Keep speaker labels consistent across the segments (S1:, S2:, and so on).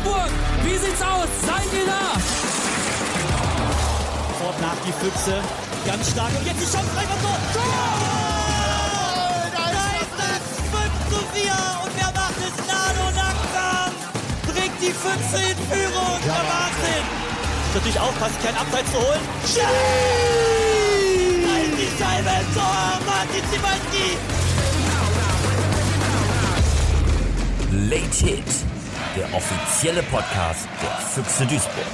S1: Duisburg, wie sieht's aus? Seid ihr da?
S2: Sofort nach die Füchse, ganz stark und jetzt die Chance, einfach so. Tor! Da ist es 5:4 und wer macht es? Nano Nackam bringt die Füchse in Führung, der Wahnsinn! Muss natürlich aufpassen, keinen Abseits zu holen. Schießt! Halt die Scheibe, Tor, Martin Szymanski!
S3: Late Hit, der offizielle Podcast der Füchse Duisburg.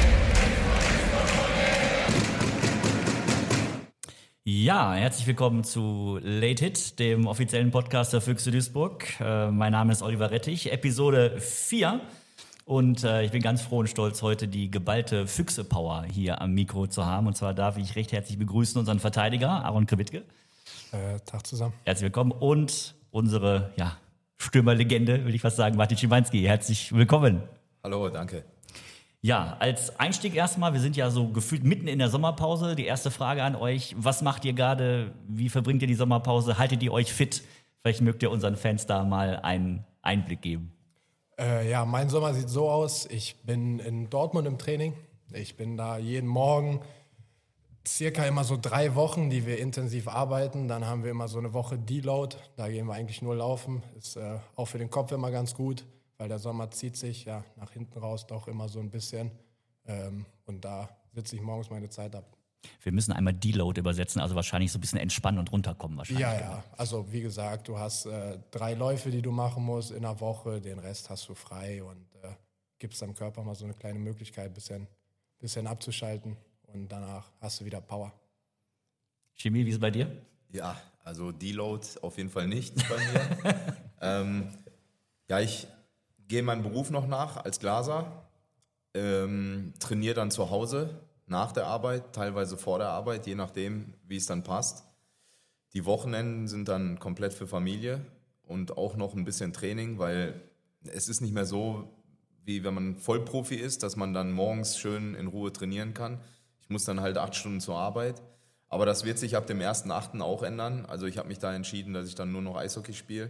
S4: Ja, herzlich willkommen zu Late Hit, dem offiziellen Podcast der Füchse Duisburg. Mein Name ist Oliver Rettich, Episode 4. Und ich bin ganz froh und stolz, heute die geballte Füchse-Power hier am Mikro zu haben. Und zwar darf ich recht herzlich begrüßen unseren Verteidiger, Aaron Krewitke.
S5: Tag zusammen.
S4: Herzlich willkommen. Und unsere Stürmerlegende, will ich fast sagen, Martin Szymanski. Herzlich willkommen.
S6: Hallo, danke.
S4: Ja, als Einstieg erstmal, wir sind ja so gefühlt mitten in der Sommerpause. Die erste Frage an euch, was macht ihr gerade? Wie verbringt ihr die Sommerpause? Haltet ihr euch fit? Vielleicht mögt ihr unseren Fans da mal einen Einblick geben.
S5: Mein Sommer sieht so aus. Ich bin in Dortmund im Training. Ich bin da jeden Morgen circa immer so 3 Wochen, die wir intensiv arbeiten. Dann haben wir immer so eine Woche Deload. Da gehen wir eigentlich nur laufen. Ist auch für den Kopf immer ganz gut, weil der Sommer zieht sich nach hinten raus doch immer so ein bisschen. Und da sitze ich morgens meine Zeit ab.
S4: Wir müssen einmal Deload übersetzen, also wahrscheinlich so ein bisschen entspannen und runterkommen wahrscheinlich.
S5: Ja. Also wie gesagt, du hast 3 Läufe, die du machen musst in der Woche. Den Rest hast du frei und gibst deinem Körper mal so eine kleine Möglichkeit, ein bisschen abzuschalten. Und danach hast du wieder Power.
S4: Chemie, wie ist es bei dir?
S6: Ja, also Deload auf jeden Fall nicht bei mir. Ich gehe meinem Beruf noch nach als Glaser, trainiere dann zu Hause nach der Arbeit, teilweise vor der Arbeit, je nachdem, wie es dann passt. Die Wochenenden sind dann komplett für Familie und auch noch ein bisschen Training, weil es ist nicht mehr so, wie wenn man Vollprofi ist, dass man dann morgens schön in Ruhe trainieren kann. Ich muss dann halt 8 Stunden zur Arbeit. Aber das wird sich ab dem 1.8. auch ändern. Also ich habe mich da entschieden, dass ich dann nur noch Eishockey spiele,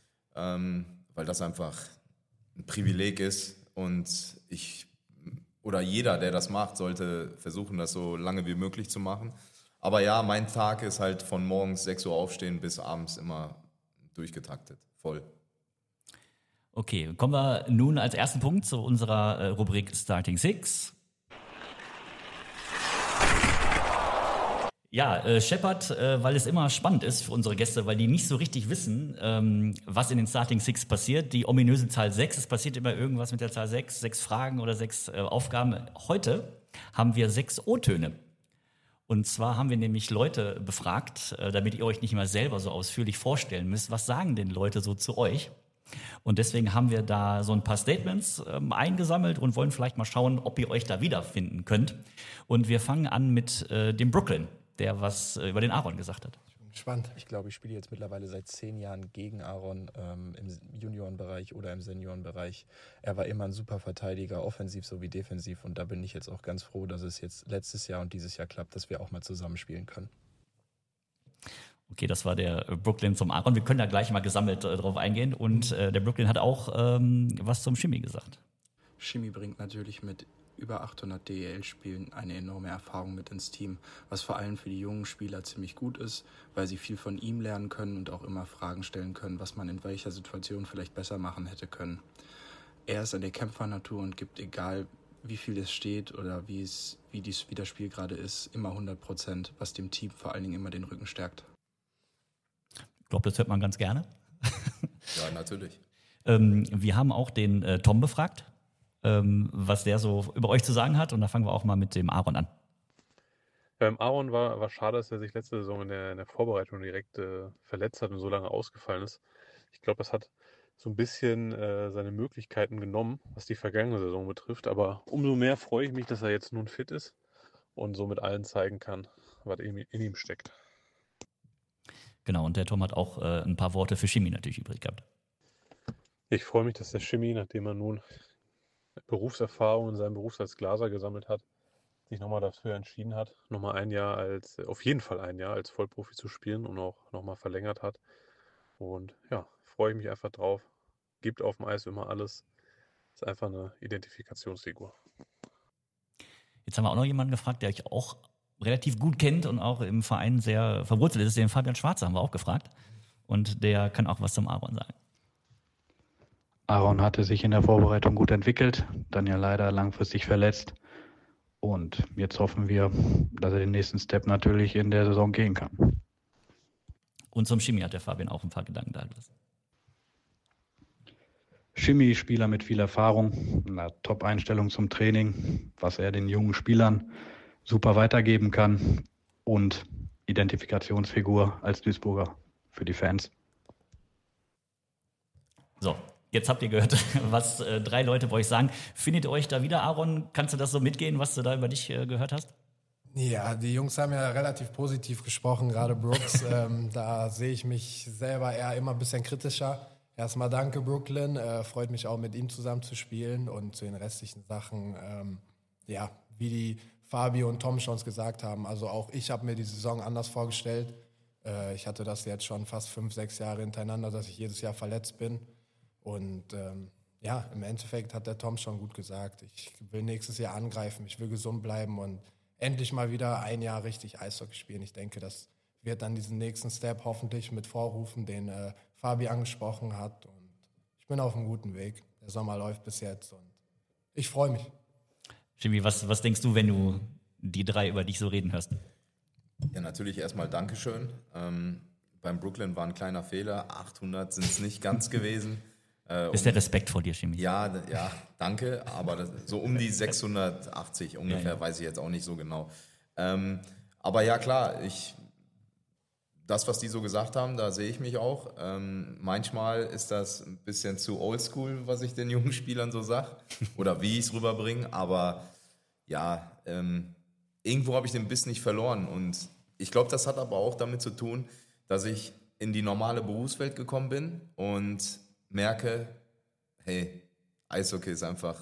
S6: weil das einfach ein Privileg ist. Und jeder, der das macht, sollte versuchen, das so lange wie möglich zu machen. Aber ja, mein Tag ist halt von morgens 6 Uhr aufstehen bis abends immer durchgetaktet, voll.
S4: Okay, kommen wir nun als ersten Punkt zu unserer Rubrik Starting Six. Ja, Shepard, weil es immer spannend ist für unsere Gäste, weil die nicht so richtig wissen, was in den Starting Six passiert. Die ominöse Zahl 6, es passiert immer irgendwas mit der Zahl 6 Fragen oder 6 Aufgaben. Heute haben wir 6 O-Töne. Und zwar haben wir nämlich Leute befragt, damit ihr euch nicht mal selber so ausführlich vorstellen müsst. Was sagen denn Leute so zu euch? Und deswegen haben wir da so ein paar Statements eingesammelt und wollen vielleicht mal schauen, ob ihr euch da wiederfinden könnt. Und wir fangen an mit dem Brooklyn, der was über den Aaron gesagt hat.
S5: Ich bin gespannt.
S7: Ich glaube, ich spiele jetzt mittlerweile seit 10 Jahren gegen Aaron im Juniorenbereich oder im Seniorenbereich. Er war immer ein super Verteidiger, offensiv sowie defensiv. Und da bin ich jetzt auch ganz froh, dass es jetzt letztes Jahr und dieses Jahr klappt, dass wir auch mal zusammen spielen können.
S4: Okay, das war der Brooklyn zum Aaron. Wir können da gleich mal gesammelt drauf eingehen. Und der Brooklyn hat auch was zum Schimmi gesagt.
S8: Schimmi bringt natürlich mit über 800 DEL-Spielen eine enorme Erfahrung mit ins Team, was vor allem für die jungen Spieler ziemlich gut ist, weil sie viel von ihm lernen können und auch immer Fragen stellen können, was man in welcher Situation vielleicht besser machen hätte können. Er ist eine Kämpfernatur und gibt, egal wie viel es steht oder wie das Spiel gerade ist, immer 100%, was dem Team vor allen Dingen immer den Rücken stärkt.
S4: Ich glaube, das hört man ganz gerne.
S6: Ja, natürlich.
S4: Wir haben auch den Tom befragt, was der so über euch zu sagen hat. Und da fangen wir auch mal mit dem Aaron an.
S9: Aaron war schade, dass er sich letzte Saison in der Vorbereitung direkt verletzt hat und so lange ausgefallen ist. Ich glaube, das hat so ein bisschen seine Möglichkeiten genommen, was die vergangene Saison betrifft. Aber umso mehr freue ich mich, dass er jetzt nun fit ist und somit allen zeigen kann, was in ihm steckt.
S4: Genau, und der Tom hat auch ein paar Worte für Schimmi natürlich übrig gehabt.
S9: Ich freue mich, dass der Schimmi, nachdem er nun Berufserfahrung in seinem Beruf als Glaser gesammelt hat, sich nochmal dafür entschieden hat, auf jeden Fall ein Jahr als Vollprofi zu spielen und auch nochmal verlängert hat. Und ja, freue ich mich einfach drauf. Gibt auf dem Eis immer alles. Ist einfach eine Identifikationsfigur.
S4: Jetzt haben wir auch noch jemanden gefragt, der euch auch relativ gut kennt und auch im Verein sehr verwurzelt ist. Den Fabian Schwarzer haben wir auch gefragt. Und der kann auch was zum Aaron sagen.
S10: Aaron hatte sich in der Vorbereitung gut entwickelt, dann ja leider langfristig verletzt. Und jetzt hoffen wir, dass er den nächsten Step natürlich in der Saison gehen kann.
S4: Und zum Schimi hat der Fabian auch ein paar Gedanken da gelassen.
S10: Schimi, Spieler mit viel Erfahrung, eine Top-Einstellung zum Training, was er den jungen Spielern super weitergeben kann und Identifikationsfigur als Duisburger für die Fans.
S4: So, jetzt habt ihr gehört, was 3 Leute bei euch sagen. Findet ihr euch da wieder, Aaron? Kannst du das so mitgehen, was du da über dich gehört hast?
S5: Ja, die Jungs haben ja relativ positiv gesprochen, gerade Brooks. Da sehe ich mich selber eher immer ein bisschen kritischer. Erstmal danke, Brooklyn. Freut mich auch, mit ihm zusammen zu spielen. Und zu den restlichen Sachen, wie die Fabi und Tom schon gesagt haben, also auch ich habe mir die Saison anders vorgestellt. Ich hatte das jetzt schon fast 5-6 Jahre hintereinander, dass ich jedes Jahr verletzt bin. Und im Endeffekt hat der Tom schon gut gesagt. Ich will nächstes Jahr angreifen, ich will gesund bleiben und endlich mal wieder ein Jahr richtig Eishockey spielen. Ich denke, das wird dann diesen nächsten Step hoffentlich mit vorrufen, den Fabi angesprochen hat. Und ich bin auf einem guten Weg. Der Sommer läuft bis jetzt und ich freue mich.
S4: Jimmy, was denkst du, wenn du die 3 über dich so reden hörst?
S6: Ja, natürlich erstmal Dankeschön. Beim Brooklyn war ein kleiner Fehler. 800 sind es nicht ganz gewesen.
S4: Ist der Respekt vor dir, Jimmy?
S6: Ja, danke. Aber so um die 680 ungefähr, weiß ich jetzt auch nicht so genau. Aber ja, klar, das, was die so gesagt haben, da sehe ich mich auch. Manchmal ist das ein bisschen zu oldschool, was ich den jungen Spielern so sage. Oder wie ich es rüberbringe. Aber ja, irgendwo habe ich den Biss nicht verloren. Und ich glaube, das hat aber auch damit zu tun, dass ich in die normale Berufswelt gekommen bin und merke, hey, Eishockey ist einfach,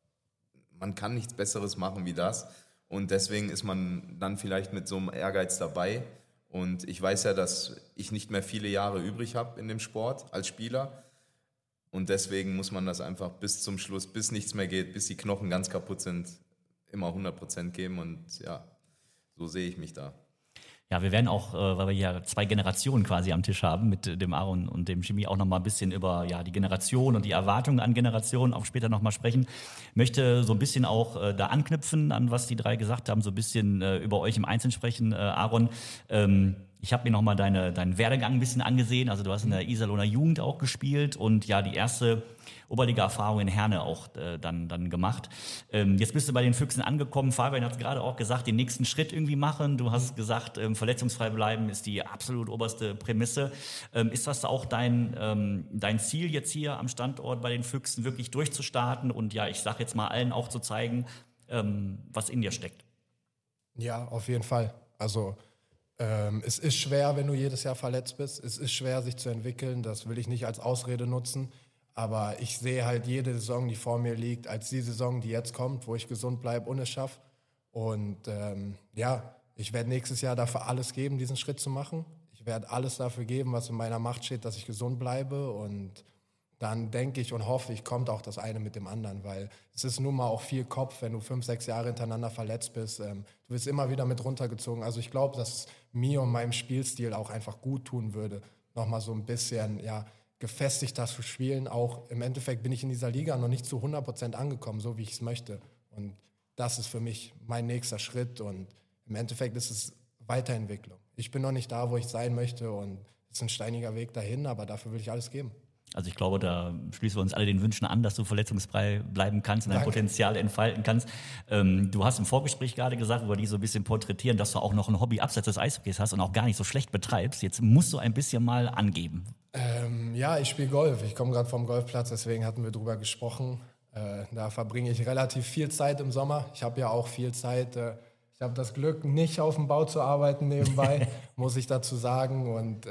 S6: man kann nichts Besseres machen wie das. Und deswegen ist man dann vielleicht mit so einem Ehrgeiz dabei. Und ich weiß ja, dass ich nicht mehr viele Jahre übrig habe in dem Sport als Spieler. Und deswegen muss man das einfach bis zum Schluss, bis nichts mehr geht, bis die Knochen ganz kaputt sind, immer 100% geben. Und ja, so sehe ich mich da.
S4: Ja, wir werden auch, weil wir ja 2 Generationen quasi am Tisch haben, mit dem Aaron und dem Jimmy auch noch mal ein bisschen über die Generation und die Erwartungen an Generationen auch später noch mal sprechen. Möchte so ein bisschen auch da anknüpfen an was die 3 gesagt haben, so ein bisschen über euch im Einzelnen sprechen. Aaron, ich habe mir noch mal deinen Werdegang ein bisschen angesehen. Also du hast in der Iserlohner Jugend auch gespielt und ja die erste Oberliga-Erfahrung in Herne auch dann gemacht. Jetzt bist du bei den Füchsen angekommen. Fabian hat es gerade auch gesagt, den nächsten Schritt irgendwie machen. Du hast gesagt, verletzungsfrei bleiben ist die absolut oberste Prämisse. Ist das auch dein Ziel jetzt hier am Standort bei den Füchsen, wirklich durchzustarten und ja, ich sage jetzt mal allen auch zu zeigen, was in dir steckt?
S5: Ja, auf jeden Fall. Also es ist schwer, wenn du jedes Jahr verletzt bist. Es ist schwer, sich zu entwickeln. Das will ich nicht als Ausrede nutzen. Aber ich sehe halt jede Saison, die vor mir liegt, als die Saison, die jetzt kommt, wo ich gesund bleibe und es schaffe. Und ich werde nächstes Jahr dafür alles geben, diesen Schritt zu machen. Ich werde alles dafür geben, was in meiner Macht steht, dass ich gesund bleibe. Und dann denke ich und hoffe ich, kommt auch das eine mit dem anderen. Weil es ist nun mal auch viel Kopf, wenn du 5-6 Jahre hintereinander verletzt bist. Du wirst immer wieder mit runtergezogen. Also ich glaube, dass es mir und meinem Spielstil auch einfach gut tun würde, nochmal so ein bisschen, gefestigter zu spielen. Auch im Endeffekt bin ich in dieser Liga noch nicht zu 100% angekommen, so wie ich es möchte. Und das ist für mich mein nächster Schritt. Und im Endeffekt ist es Weiterentwicklung. Ich bin noch nicht da, wo ich sein möchte. Und es ist ein steiniger Weg dahin, aber dafür will ich alles geben.
S4: Also ich glaube, da schließen wir uns alle den Wünschen an, dass du verletzungsfrei bleiben kannst und dein Potenzial entfalten kannst. Du hast im Vorgespräch gerade gesagt, wo wir die so ein bisschen porträtieren, dass du auch noch ein Hobby abseits des Eishockeys hast und auch gar nicht so schlecht betreibst. Jetzt musst du ein bisschen mal angeben.
S5: Ich spiele Golf. Ich komme gerade vom Golfplatz, deswegen hatten wir drüber gesprochen. Da verbringe ich relativ viel Zeit im Sommer. Ich habe ja auch viel Zeit. Ich habe das Glück, nicht auf dem Bau zu arbeiten nebenbei, muss ich dazu sagen. Und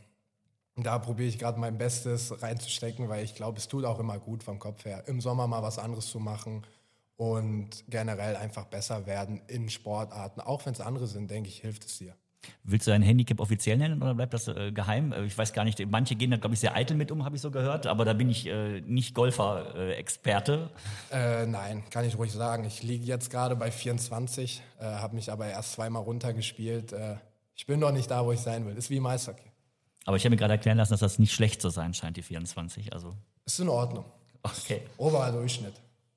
S5: da probiere ich gerade mein Bestes reinzustecken, weil ich glaube, es tut auch immer gut vom Kopf her, im Sommer mal was anderes zu machen und generell einfach besser werden in Sportarten. Auch wenn es andere sind, denke ich, hilft es dir.
S4: Willst du dein Handicap offiziell nennen oder bleibt das geheim? Ich weiß gar nicht, manche gehen da, glaube ich, sehr eitel mit um, habe ich so gehört, aber da bin ich nicht Golfer-Experte.
S5: Nein, kann ich ruhig sagen. Ich liege jetzt gerade bei 24, habe mich aber erst zweimal runtergespielt. Ich bin noch nicht da, wo ich sein will. Ist wie im Eishockey.
S4: Aber ich habe mir gerade erklären lassen, dass das nicht schlecht zu sein scheint, die 24. Also.
S5: Ist in Ordnung.
S4: Okay.
S5: Oberer Durchschnitt.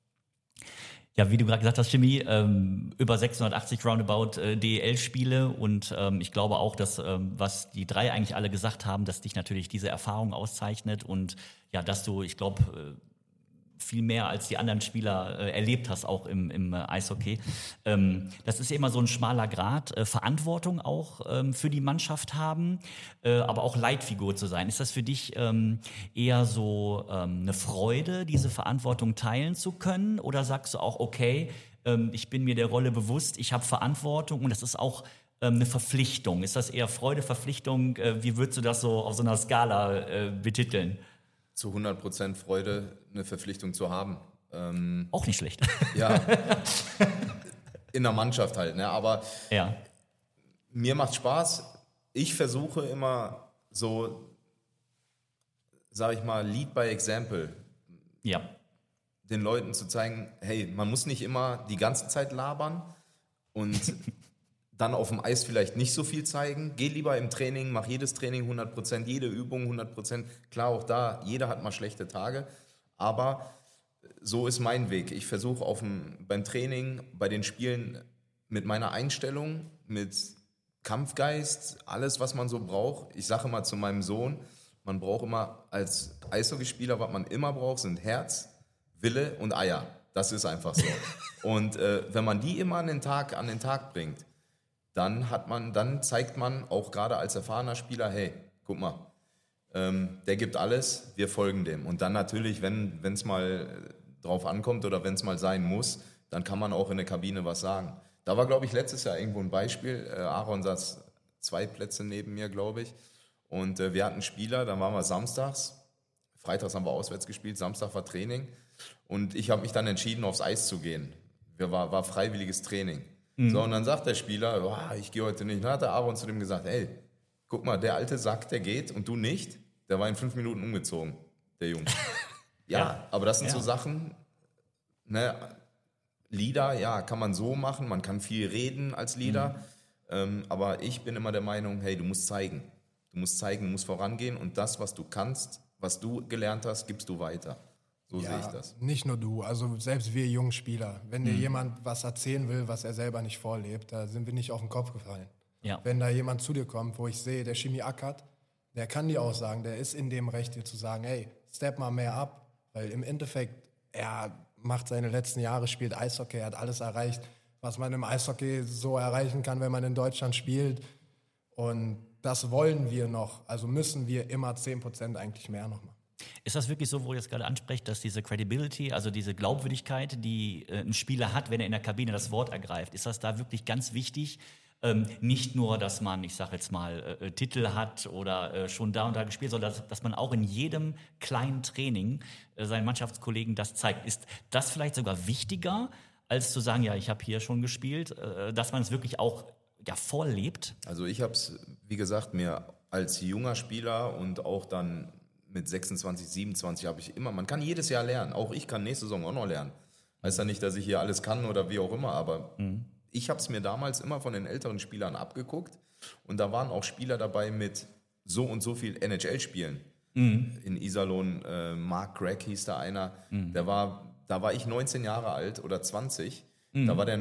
S4: Ja, wie du gerade gesagt hast, Jimmy, über 680 Roundabout DEL-Spiele und ich glaube auch, dass, was die drei eigentlich alle gesagt haben, dass dich natürlich diese Erfahrung auszeichnet und ja, dass du, ich glaube, viel mehr als die anderen Spieler erlebt hast, auch im Eishockey. Das ist ja immer so ein schmaler Grat, Verantwortung auch für die Mannschaft haben, aber auch Leitfigur zu sein. Ist das für dich eher so eine Freude, diese Verantwortung teilen zu können? Oder sagst du auch, okay, ich bin mir der Rolle bewusst, ich habe Verantwortung und das ist auch eine Verpflichtung? Ist das eher Freude, Verpflichtung? Wie würdest du das so auf so einer Skala betiteln?
S6: Zu 100% Freude, eine Verpflichtung zu haben.
S4: Auch nicht schlecht.
S6: Ja, in der Mannschaft halt. Ne? Aber
S4: ja.
S6: Mir macht Spaß. Ich versuche immer so, sage ich mal, Lead by Example.
S4: Ja.
S6: Den Leuten zu zeigen, hey, man muss nicht immer die ganze Zeit labern und dann auf dem Eis vielleicht nicht so viel zeigen. Geh lieber im Training, mach jedes Training 100%, jede Übung 100%. Klar, auch da, jeder hat mal schlechte Tage, aber so ist mein Weg. Ich versuche beim Training, bei den Spielen mit meiner Einstellung, mit Kampfgeist, alles, was man so braucht. Ich sage immer zu meinem Sohn, man braucht immer als Eishockeyspieler, was man immer braucht, sind Herz, Wille und Eier. Das ist einfach so. Und wenn man die immer an den Tag bringt, dann zeigt man auch gerade als erfahrener Spieler, hey, guck mal, der gibt alles, wir folgen dem. Und dann natürlich, wenn es mal drauf ankommt oder wenn es mal sein muss, dann kann man auch in der Kabine was sagen. Da war, glaube ich, letztes Jahr irgendwo ein Beispiel. Aaron saß 2 Plätze neben mir, glaube ich. Und wir hatten Spieler, dann waren wir samstags. Freitags haben wir auswärts gespielt, Samstag war Training. Und ich habe mich dann entschieden, aufs Eis zu gehen. War freiwilliges Training. So, und dann sagt der Spieler, oh, ich gehe heute nicht. Dann hat der Aaron zu dem gesagt, ey, guck mal, der alte Sack, der geht und du nicht. Der war in 5 Minuten umgezogen, der Junge. Ja, aber das sind so Sachen, ne, Leader, ja, kann man so machen, man kann viel reden als Leader, aber ich bin immer der Meinung, hey, du musst zeigen. Du musst vorangehen und das, was du kannst, was du gelernt hast, gibst du weiter. So sehe ich das.
S5: Nicht nur du, also selbst wir jungen Spieler. Wenn dir jemand was erzählen will, was er selber nicht vorlebt, da sind wir nicht auf den Kopf gefallen. Ja. Wenn da jemand zu dir kommt, wo ich sehe, der Chemie ackert, der kann dir auch sagen, der ist in dem Recht, dir zu sagen, hey, step mal mehr ab. Weil im Endeffekt, er macht seine letzten Jahre, spielt Eishockey, er hat alles erreicht, was man im Eishockey so erreichen kann, wenn man in Deutschland spielt. Und das wollen wir noch, also müssen wir immer 10% eigentlich mehr noch machen.
S4: Ist das wirklich so, wo ihr es gerade ansprecht, dass diese Credibility, also diese Glaubwürdigkeit, die ein Spieler hat, wenn er in der Kabine das Wort ergreift, ist das da wirklich ganz wichtig? Nicht nur, dass man, ich sage jetzt mal, Titel hat oder schon da und da gespielt, sondern dass man auch in jedem kleinen Training seinen Mannschaftskollegen das zeigt. Ist das vielleicht sogar wichtiger, als zu sagen, ja, ich habe hier schon gespielt, dass man es wirklich auch vorlebt?
S6: Also ich habe es, wie gesagt, mir als junger Spieler und auch dann mit 26, 27 habe ich immer, man kann jedes Jahr lernen. Auch ich kann nächste Saison auch noch lernen. Heißt ja nicht, dass ich hier alles kann oder wie auch immer, aber ich habe es mir damals immer von den älteren Spielern abgeguckt und da waren auch Spieler dabei mit so und so viel NHL-Spielen. In Iserlohn, Mark Gregg hieß da einer, da war ich 19 Jahre alt oder 20, da war der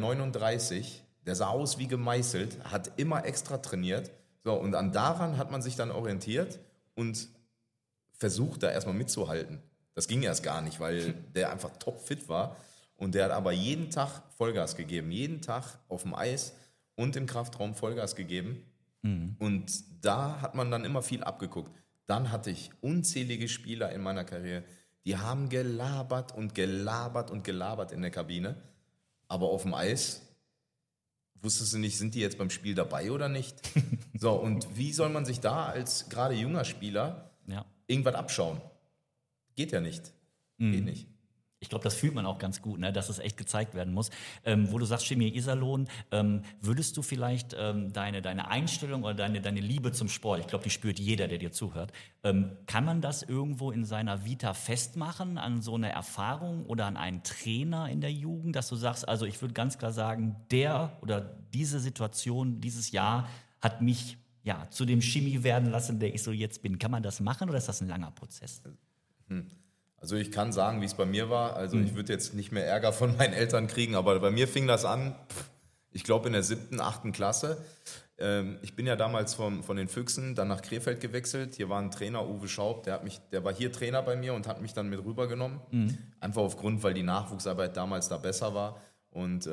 S6: 39, der sah aus wie gemeißelt, hat immer extra trainiert. So, und daran hat man sich dann orientiert und versucht, da erstmal mitzuhalten. Das ging erst gar nicht, weil der einfach topfit war. Und der hat aber jeden Tag Vollgas gegeben. Jeden Tag auf dem Eis und im Kraftraum Vollgas gegeben. Und da hat man dann immer viel abgeguckt. Dann hatte ich unzählige Spieler in meiner Karriere, die haben gelabert und gelabert und gelabert in der Kabine. Aber auf dem Eis wusstest du nicht, sind die jetzt beim Spiel dabei oder nicht? So, und wie soll man sich da als gerade junger Spieler irgendwas abschauen? Geht ja nicht. Geht nicht.
S4: Ich glaube, das fühlt man auch ganz gut, ne, dass es echt gezeigt werden muss. Wo du sagst, Chemie Iserlohn, würdest du vielleicht deine Einstellung oder deine Liebe zum Sport, ich glaube, die spürt jeder, der dir zuhört, kann man das irgendwo in seiner Vita festmachen, an so eine Erfahrung oder an einen Trainer in der Jugend, dass du sagst, also ich würde ganz klar sagen, der oder diese Situation, dieses Jahr hat mich zu dem Chemie werden lassen, der ich so jetzt bin. Kann man das machen oder ist das ein langer Prozess?
S6: Also ich kann sagen, wie es bei mir war. Also ich würde jetzt nicht mehr Ärger von meinen Eltern kriegen, aber bei mir fing das an, ich glaube in der 7., 8. Klasse. Ich bin ja damals von den Füchsen dann nach Krefeld gewechselt. Hier war ein Trainer, Uwe Schaub, der war hier Trainer bei mir und hat mich dann mit rübergenommen. Einfach aufgrund, weil die Nachwuchsarbeit damals da besser war. Und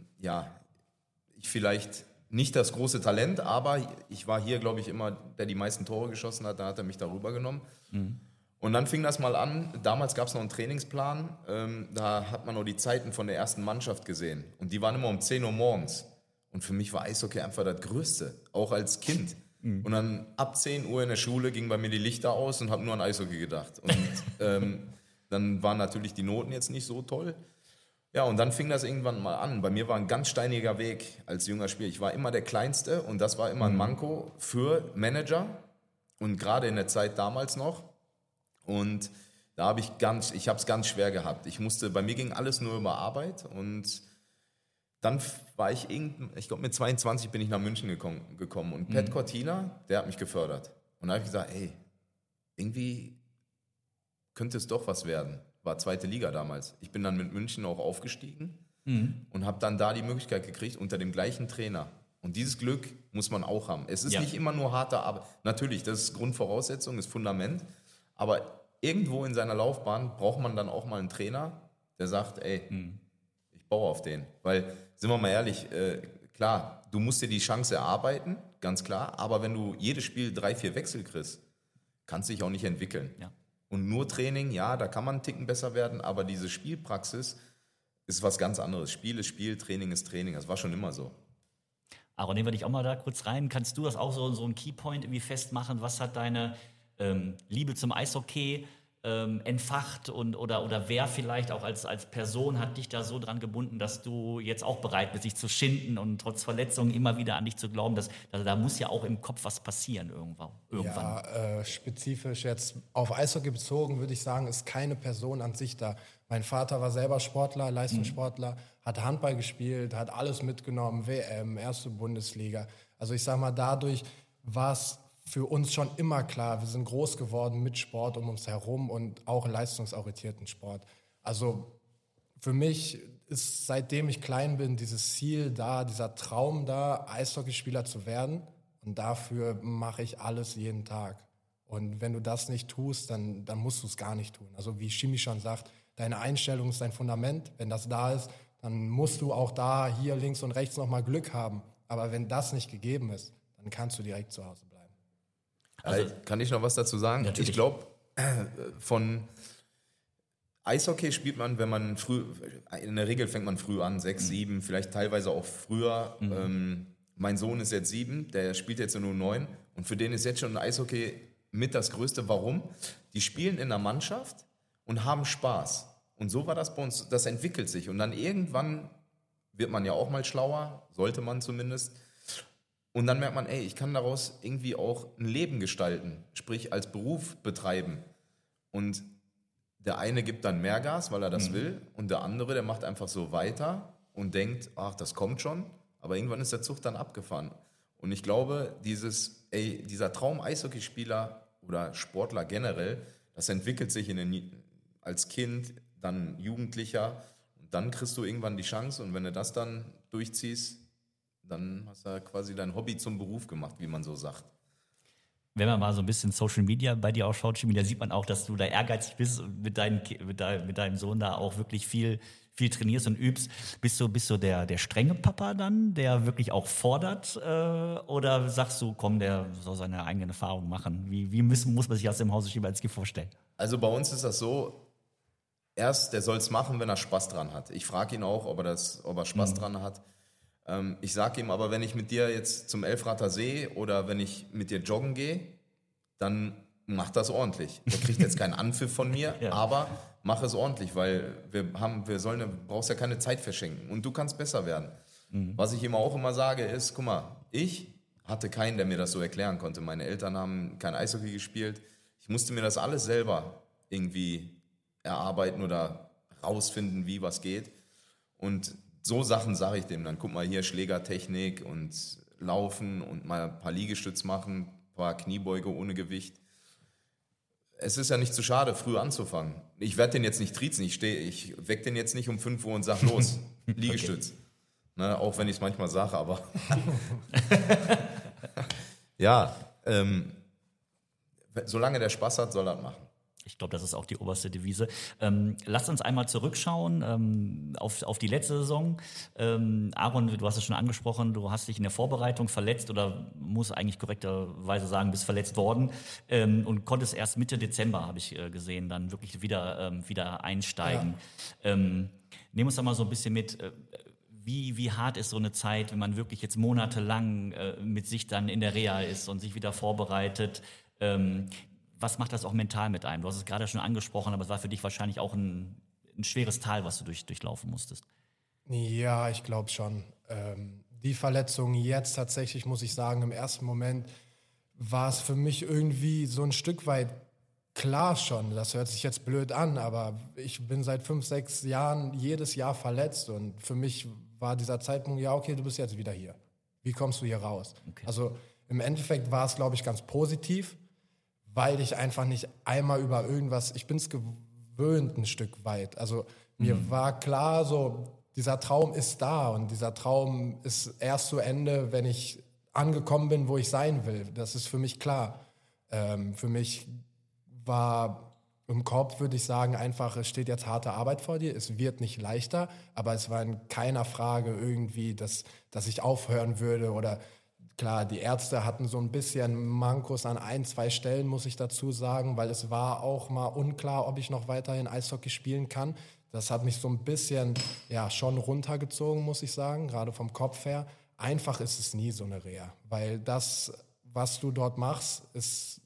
S6: ich vielleicht nicht das große Talent, aber ich war hier, glaube ich, immer, der die meisten Tore geschossen hat, da hat er mich da rübergenommen. Und dann fing das mal an, damals gab es noch einen Trainingsplan, da hat man noch die Zeiten von der ersten Mannschaft gesehen und die waren immer um 10 Uhr morgens und für mich war Eishockey einfach das Größte, auch als Kind. Und dann ab 10 Uhr in der Schule gingen bei mir die Lichter aus und habe nur an Eishockey gedacht und dann waren natürlich die Noten jetzt nicht so toll. Ja, und dann fing das irgendwann mal an. Bei mir war ein ganz steiniger Weg als junger Spieler. Ich war immer der Kleinste und das war immer ein Manko für Manager und gerade in der Zeit damals noch. Und da habe ich habe es ganz schwer gehabt. Bei mir ging alles nur über Arbeit und dann war ich glaube mit 22 bin ich nach München gekommen und Pat Cortina, der hat mich gefördert. Und da habe ich gesagt, ey, irgendwie könnte es doch was werden. War 2. Liga damals. Ich bin dann mit München auch aufgestiegen und habe dann da die Möglichkeit gekriegt unter dem gleichen Trainer. Und dieses Glück muss man auch haben. Es ist nicht immer nur harte Arbeit. Natürlich, das ist Grundvoraussetzung, ist Fundament. Aber irgendwo in seiner Laufbahn braucht man dann auch mal einen Trainer, der sagt, ey, ich baue auf den. Weil, sind wir mal ehrlich, klar, du musst dir die Chance erarbeiten, ganz klar. Aber wenn du jedes Spiel 3, 4 Wechsel kriegst, kannst du dich auch nicht entwickeln. Ja. Und nur Training, da kann man einen Ticken besser werden. Aber diese Spielpraxis ist was ganz anderes. Spiel ist Spiel, Training ist Training. Das war schon immer so.
S4: Aber nehmen wir dich auch mal da kurz rein. Kannst du das auch so ein Keypoint irgendwie festmachen? Was hat deine Liebe zum Eishockey entfacht oder wer vielleicht auch als Person hat dich da so dran gebunden, dass du jetzt auch bereit bist, dich zu schinden und trotz Verletzungen immer wieder an dich zu glauben, dass da muss ja auch im Kopf was passieren irgendwann.
S5: Ja, spezifisch jetzt auf Eishockey bezogen würde ich sagen, ist keine Person an sich da. Mein Vater war selber Sportler, Leistungssportler, hat Handball gespielt, hat alles mitgenommen, WM, erste Bundesliga. Also ich sag mal, dadurch war es für uns schon immer klar, wir sind groß geworden mit Sport um uns herum und auch leistungsorientierten Sport. Also für mich ist, seitdem ich klein bin, dieses Ziel da, dieser Traum da, Eishockeyspieler zu werden. Und dafür mache ich alles jeden Tag. Und wenn du das nicht tust, dann musst du es gar nicht tun. Also wie Chimi schon sagt, deine Einstellung ist dein Fundament. Wenn das da ist, dann musst du auch da, hier links und rechts nochmal Glück haben. Aber wenn das nicht gegeben ist, dann kannst du direkt zu Hause bleiben.
S6: Also, kann ich noch was dazu sagen? Natürlich. Ich glaube, von Eishockey spielt man, wenn man in der Regel fängt man früh an, 6, 7, vielleicht teilweise auch früher. Mein Sohn ist jetzt 7, der spielt jetzt nur 9 und für den ist jetzt schon Eishockey mit das Größte. Warum? Die spielen in der Mannschaft und haben Spaß. Und so war das bei uns, das entwickelt sich. Und dann irgendwann wird man ja auch mal schlauer, sollte man zumindest. Und dann merkt man, ey, ich kann daraus irgendwie auch ein Leben gestalten, sprich als Beruf betreiben. Und der eine gibt dann mehr Gas, weil er das will, und der andere, der macht einfach so weiter und denkt, ach, das kommt schon, aber irgendwann ist der Zug dann abgefahren. Und ich glaube, dieser Traum Eishockeyspieler oder Sportler generell, das entwickelt sich als Kind, dann Jugendlicher, und dann kriegst du irgendwann die Chance, und wenn du das dann durchziehst, dann hast du quasi dein Hobby zum Beruf gemacht, wie man so sagt.
S4: Wenn man mal so ein bisschen Social Media bei dir ausschaut, Chimi, da sieht man auch, dass du da ehrgeizig bist und mit deinem Sohn da auch wirklich viel trainierst und übst. Bist du der strenge Papa dann, der wirklich auch fordert? Oder sagst du, komm, der soll seine eigenen Erfahrungen machen? Wie muss man sich aus dem Hause Schimanski vorstellen?
S6: Also bei uns ist das so, der soll es machen, wenn er Spaß dran hat. Ich frage ihn auch, ob er Spaß dran hat. Ich sage ihm aber, wenn ich mit dir jetzt zum Elfrater See oder wenn ich mit dir joggen gehe, dann mach das ordentlich. Der kriegt jetzt keinen Anpfiff von mir, aber mach es ordentlich, weil brauchst ja keine Zeit verschenken und du kannst besser werden. Was ich auch immer sage ist, guck mal, ich hatte keinen, der mir das so erklären konnte. Meine Eltern haben kein Eishockey gespielt. Ich musste mir das alles selber irgendwie erarbeiten oder rausfinden, wie was geht. Und so Sachen sage ich dem dann. Guck mal hier, Schlägertechnik und Laufen und mal ein paar Liegestütz machen, ein paar Kniebeuge ohne Gewicht. Es ist ja nicht zu schade, früh anzufangen. Ich werde den jetzt nicht triezen. Ich weck den jetzt nicht um 5 Uhr und sag los, Liegestütz. Okay. Ne, auch wenn ich es manchmal sage, aber ja, solange der Spaß hat, soll er machen.
S4: Ich glaube, das ist auch die oberste Devise. Lasst uns einmal zurückschauen auf die letzte Saison. Aaron, du hast es schon angesprochen, du hast dich in der Vorbereitung verletzt oder muss eigentlich korrekterweise sagen, bist verletzt worden und konntest erst Mitte Dezember, habe ich gesehen, dann wirklich wieder einsteigen. Ja. Nehmen uns da mal so ein bisschen mit. Wie hart ist so eine Zeit, wenn man wirklich jetzt monatelang mit sich dann in der Reha ist und sich wieder vorbereitet? Was macht das auch mental mit einem? Du hast es gerade schon angesprochen, aber es war für dich wahrscheinlich auch ein schweres Tal, was du durchlaufen musstest.
S5: Ja, ich glaube schon. Die Verletzung jetzt tatsächlich, muss ich sagen, im ersten Moment war es für mich irgendwie so ein Stück weit klar schon. Das hört sich jetzt blöd an, aber ich bin seit 5, 6 Jahren jedes Jahr verletzt und für mich war dieser Zeitpunkt, ja okay, du bist jetzt wieder hier. Wie kommst du hier raus? Okay. Also im Endeffekt war es, glaube ich, ganz positiv, weil ich einfach nicht einmal über irgendwas, ich bin es gewöhnt ein Stück weit. Also mir war klar, so dieser Traum ist da und dieser Traum ist erst zu Ende, wenn ich angekommen bin, wo ich sein will. Das ist für mich klar. Für mich war im Kopf, würde ich sagen, einfach, es steht jetzt harte Arbeit vor dir, es wird nicht leichter, aber es war in keiner Frage irgendwie, dass ich aufhören würde oder klar, die Ärzte hatten so ein bisschen Mankos an 1, 2 Stellen, muss ich dazu sagen, weil es war auch mal unklar, ob ich noch weiterhin Eishockey spielen kann. Das hat mich so ein bisschen schon runtergezogen, muss ich sagen, gerade vom Kopf her. Einfach ist es nie so eine Reha, weil das, was du dort machst, ist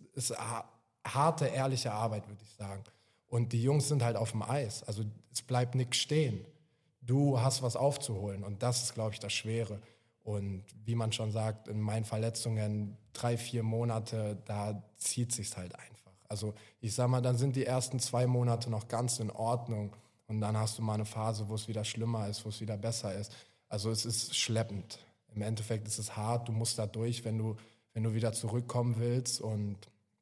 S5: harte, ehrliche Arbeit, würde ich sagen. Und die Jungs sind halt auf dem Eis, also es bleibt nichts stehen. Du hast was aufzuholen und das ist, glaube ich, das Schwere. Und wie man schon sagt, in meinen Verletzungen 3, 4 Monate, da zieht sich's halt einfach. Also ich sag mal, dann sind die ersten 2 Monate noch ganz in Ordnung und dann hast du mal eine Phase, wo es wieder schlimmer ist, wo es wieder besser ist. Also es ist schleppend. Im Endeffekt ist es hart, du musst da durch, wenn du wieder zurückkommen willst und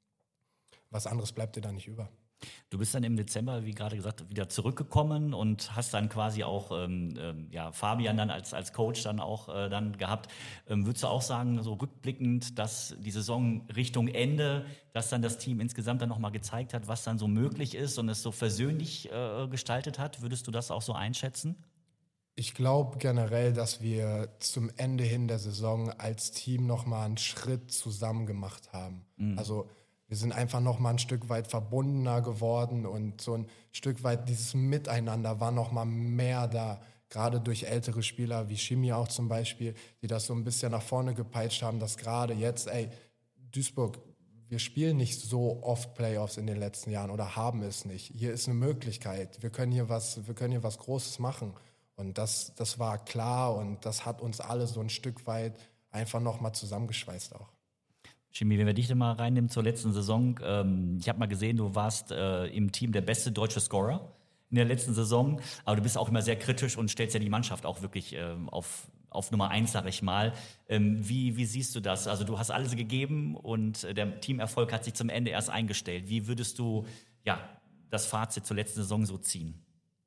S5: was anderes bleibt dir da nicht über.
S4: Du bist dann im Dezember, wie gerade gesagt, wieder zurückgekommen und hast dann quasi auch Fabian dann als Coach dann auch dann gehabt. Würdest du auch sagen, so rückblickend, dass die Saison Richtung Ende, dass dann das Team insgesamt dann nochmal gezeigt hat, was dann so möglich ist und es so versöhnlich gestaltet hat? Würdest du das auch so einschätzen?
S5: Ich glaube generell, dass wir zum Ende hin der Saison als Team nochmal einen Schritt zusammen gemacht haben. Also wir sind einfach noch mal ein Stück weit verbundener geworden und so ein Stück weit dieses Miteinander war noch mal mehr da. Gerade durch ältere Spieler wie Schimi auch zum Beispiel, die das so ein bisschen nach vorne gepeitscht haben, dass gerade jetzt, Duisburg, wir spielen nicht so oft Playoffs in den letzten Jahren oder haben es nicht. Hier ist eine Möglichkeit. Wir können hier was Großes machen. Und das war klar und das hat uns alle so ein Stück weit einfach noch mal zusammengeschweißt auch.
S4: Schimi, wenn wir dich dann mal reinnehmen zur letzten Saison, ich habe mal gesehen, du warst im Team der beste deutsche Scorer in der letzten Saison, aber du bist auch immer sehr kritisch und stellst ja die Mannschaft auch wirklich auf Nummer 1, sag ich mal. Wie siehst du das? Also du hast alles gegeben und der Teamerfolg hat sich zum Ende erst eingestellt. Wie würdest du das Fazit zur letzten Saison so ziehen?